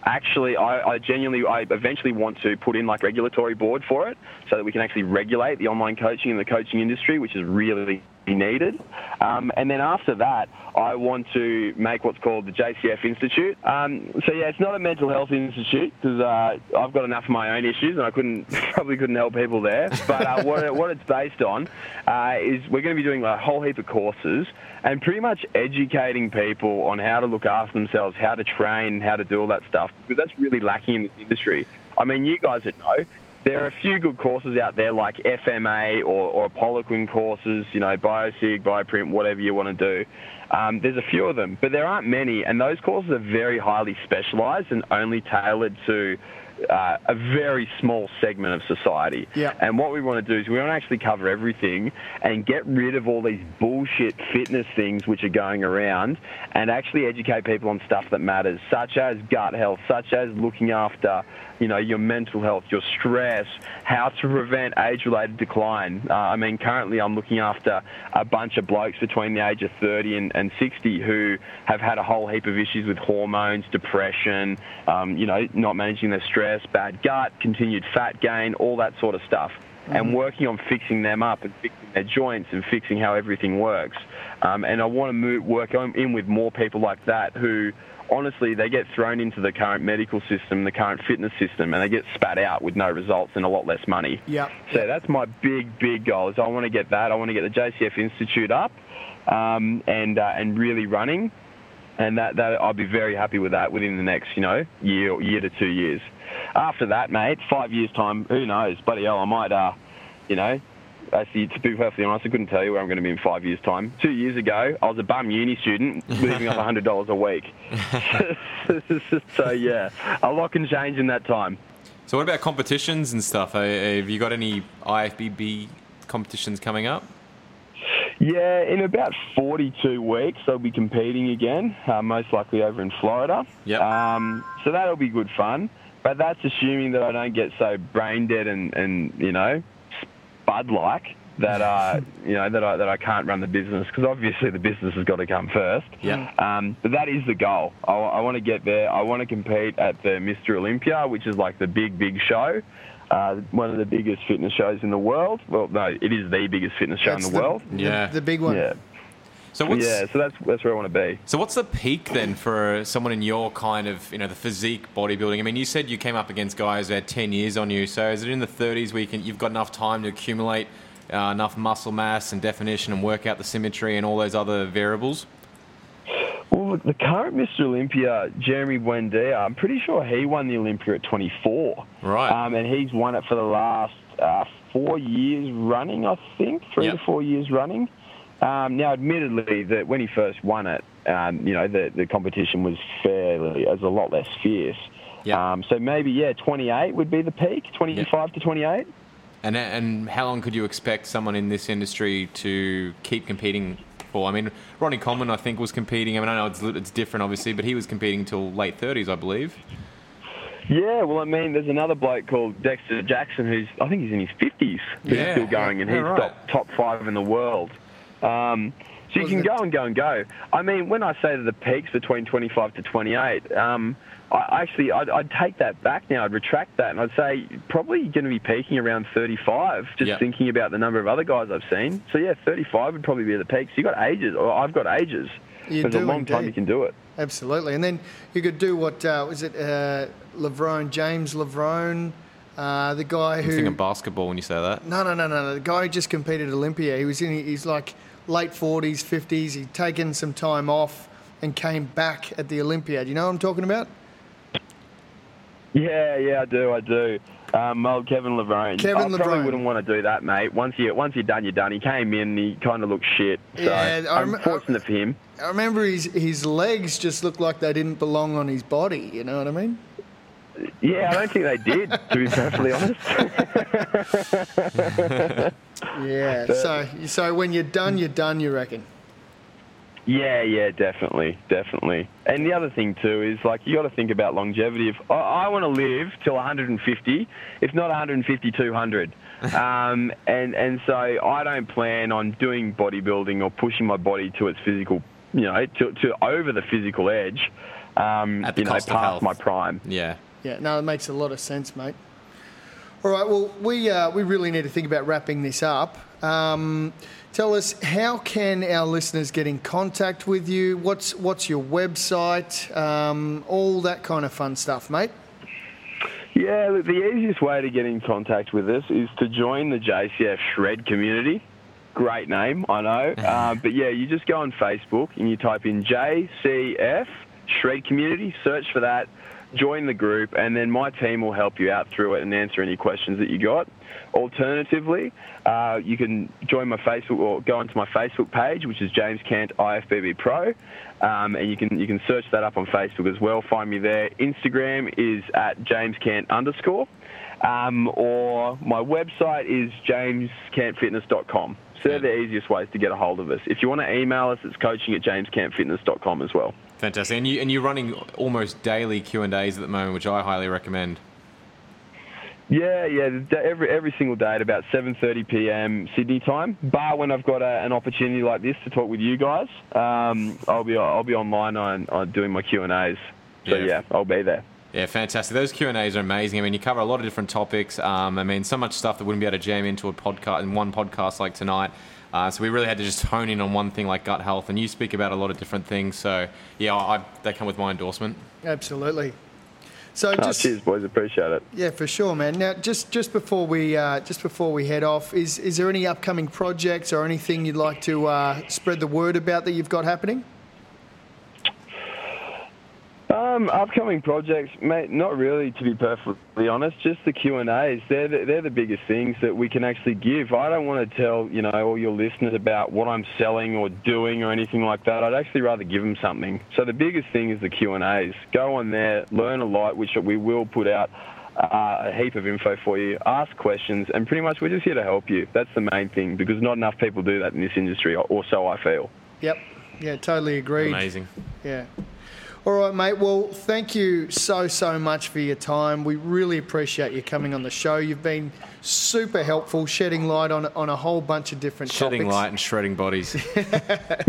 actually, I, I genuinely, I eventually want to put in like regulatory board for it so that we can actually regulate the online coaching and the coaching industry, which is really needed. Um, and then after that, I want to make what's called the J C F Institute. Um, so yeah, it's not a mental health institute because uh, I've got enough of my own issues and I couldn't probably couldn't help people there. But uh, what, it, what it's based on uh, is we're going to be doing a whole heap of courses and pretty much educating people on how to look after themselves, how to train, how to do all that stuff, because that's really lacking in this industry. I mean, you guys would know. There are a few good courses out there like F M A or, or Apolloquin courses, you know, BioSig, BioPrint, whatever you want to do. Um, there's a few of them, but there aren't many, and those courses are very highly specialised and only tailored to uh, a very small segment of society. Yeah. And what we want to do is we want to actually cover everything and get rid of all these bullshit fitness things which are going around and actually educate people on stuff that matters, such as gut health, such as looking after, you know, your mental health, your stress, how to prevent age-related decline. Uh, I mean, currently I'm looking after a bunch of blokes between the age of thirty and, and sixty who have had a whole heap of issues with hormones, depression, um, you know, not managing their stress, bad gut, continued fat gain, all that sort of stuff. Mm-hmm. And working on fixing them up and fixing their joints and fixing how everything works. Um, and I want to move, work on, in with more people like that who, honestly, they get thrown into the current medical system, the current fitness system, and they get spat out with no results and a lot less money. Yeah. So that's my big, big goal. Is I want to get that. I want to get the J C F Institute up um, and uh, and really running, and that, that I'll be very happy with that within the next, you know, year year to two years. After that, mate, five years time, who knows? Bloody hell, I might, uh, you know. Actually, to be perfectly honest, I couldn't tell you where I'm going to be in five years' time. Two years ago, I was a bum uni student living off one hundred dollars a week. So, yeah, a lot can change in that time. So what about competitions and stuff? Have you got any I F B B competitions coming up? Yeah, in about forty-two weeks, I'll be competing again, uh, most likely over in Florida. Yep. Um, so that'll be good fun. But that's assuming that I don't get so brain dead and, and you know, Bud-like that uh, you know that I that I can't run the business, because obviously the business has got to come first. Yeah. Um, but that is the goal. I, I want to get there. I want to compete at the Mister Olympia, which is like the big big show, uh, one of the biggest fitness shows in the world. Well, no, it is the biggest fitness show That's in the, the world. Yeah. The, the big one. Yeah. So what's, yeah, so that's that's where I want to be. So what's the peak then for someone in your kind of, you know, the physique bodybuilding? I mean, you said you came up against guys who had ten years on you. So is it in the thirties where you can, you've got enough time to accumulate uh, enough muscle mass and definition and work out the symmetry and all those other variables? Well, look, the current Mister Olympia, Jeremy Buendia, I'm pretty sure he won the Olympia at twenty-four. Right. Um, and he's won it for the last uh, four years running, I think, three Yep. to four years running. Um, now, admittedly, that when he first won it, um, you know, the, the competition was fairly, it was a lot less fierce. Yep. Um, so maybe, yeah, twenty-eight would be the peak, twenty-five Yep. to twenty-eight. And and how long could you expect someone in this industry to keep competing for? I mean, Ronnie Coleman, I think, was competing. I mean, I know it's, it's different, obviously, but he was competing until late thirties, I believe. Yeah, well, I mean, there's another bloke called Dexter Jackson who's, I think he's in his fifties, who's Yeah. still going, and Yeah, he's right. top, top five in the world. Um, so you Was can it- go and go and go. I mean, when I say that the peak's between twenty-five to twenty-eight, um, I actually, I'd, I'd take that back now. I'd retract that, and I'd say probably going to be peaking around thirty-five, just Yeah. thinking about the number of other guys I've seen. So, yeah, thirty-five would probably be the peak. So you've got ages, or I've got ages. You There's do a long time indeed. you can do it. Absolutely. And then you could do what, uh, was it uh, Levrone, James Levrone, uh, the guy I'm who... thinking basketball when you say that. No, no, no, no. The guy who just competed at Olympia, he was in he's like late forties, fifties. He'd taken some time off and came back at the Olympia. Do you know what I'm talking about? Yeah, yeah, I do, I do. Um, old Kevin Levrone. Kevin I Levrone. probably wouldn't want to do that, mate. Once you once you're done, you're done. He came in, and he kind of looked shit. So Yeah, I I'm rem- fortunate for him. I remember his his legs just looked like they didn't belong on his body. You know what I mean? Yeah, I don't think they did, to be perfectly honest. Yeah. So so when you're done, you're done. You reckon? Yeah, yeah, definitely, definitely. And the other thing too is, like, you got to think about longevity. If I, I want to live till one hundred fifty, if not one fifty, two hundred. um, and and so I don't plan on doing bodybuilding or pushing my body to its physical, you know, to, to over the physical edge. um, At the you know, cost of past health. my prime. Yeah. Yeah, no, it makes a lot of sense, mate. All right, well, we uh, we really need to think about wrapping this up. Um, tell us, how can our listeners get in contact with you? What's what's your website? Um, all that kind of fun stuff, mate. Yeah, look, the easiest way to get in contact with us is to join the J C F Shred community. Great name, I know. uh, but yeah, you just go on Facebook and you type in J C F Shred community, search for that, join the group, and then my team will help you out through it and answer any questions that you got. Alternatively, uh, you can join my Facebook or go onto my Facebook page, which is James Cant I F B B Pro, um, and you can you can search that up on Facebook as well. Find me there. Instagram is at James Cant underscore, um, or my website is james cant fitness dot com. So they're the easiest ways to get a hold of us. If you want to email us, it's coaching at james cant fitness dot com as well. Fantastic. And, you, and you're running almost daily Q and A's at the moment, which I highly recommend. Yeah, yeah, every every single day at about seven thirty p.m. Sydney time. Bar when I've got a, an opportunity like this to talk with you guys, um, I'll be I'll be online on, on doing my Q and A's. So yeah. yeah, I'll be there. Yeah, fantastic. Those Q and A's are amazing. I mean, you cover a lot of different topics. Um, I mean, so much stuff that wouldn't be able to jam into a podcast in one podcast like tonight. Uh, so we really had to just hone in on one thing like gut health, and you speak about a lot of different things. So yeah, I, they come with my endorsement. Absolutely. So oh, just cheers, boys. Appreciate it. Yeah, for sure, man. Now, just just before we uh, just before we head off, is is there any upcoming projects or anything you'd like to uh, spread the word about that you've got happening? Um, upcoming projects, mate, not really, to be perfectly honest. Just the Q and A's. They're the, they're the biggest things that we can actually give. I don't want to tell, you know, all your listeners about what I'm selling or doing or anything like that. I'd actually rather give them something. So the biggest thing is the Q and A's. Go on there, learn a lot, which we will put out uh, a heap of info for you. Ask questions, and pretty much we're just here to help you. That's the main thing, because not enough people do that in this industry, or so I feel. Yep. Yeah, totally agreed. Amazing. Yeah. All right, mate. Well, thank you so, so much for your time. We really appreciate you coming on the show. You've been super helpful, shedding light on on a whole bunch of different shedding topics. light and shredding bodies. That's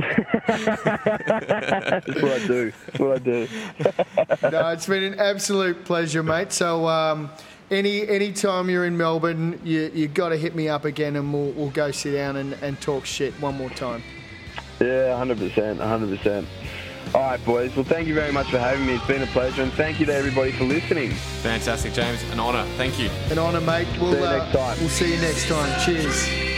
what I do. That's what I do. No, it's been an absolute pleasure, mate. So um, any any time you're in Melbourne, you you got to hit me up again, and we'll we'll go sit down and, and talk shit one more time. Yeah, one hundred percent, one hundred percent. All right, boys. Well, thank you very much for having me. It's been a pleasure, and thank you to everybody for listening. Fantastic, James. An honour. Thank you. An honour, mate. We'll, see you uh, next time. We'll see you next time. Cheers.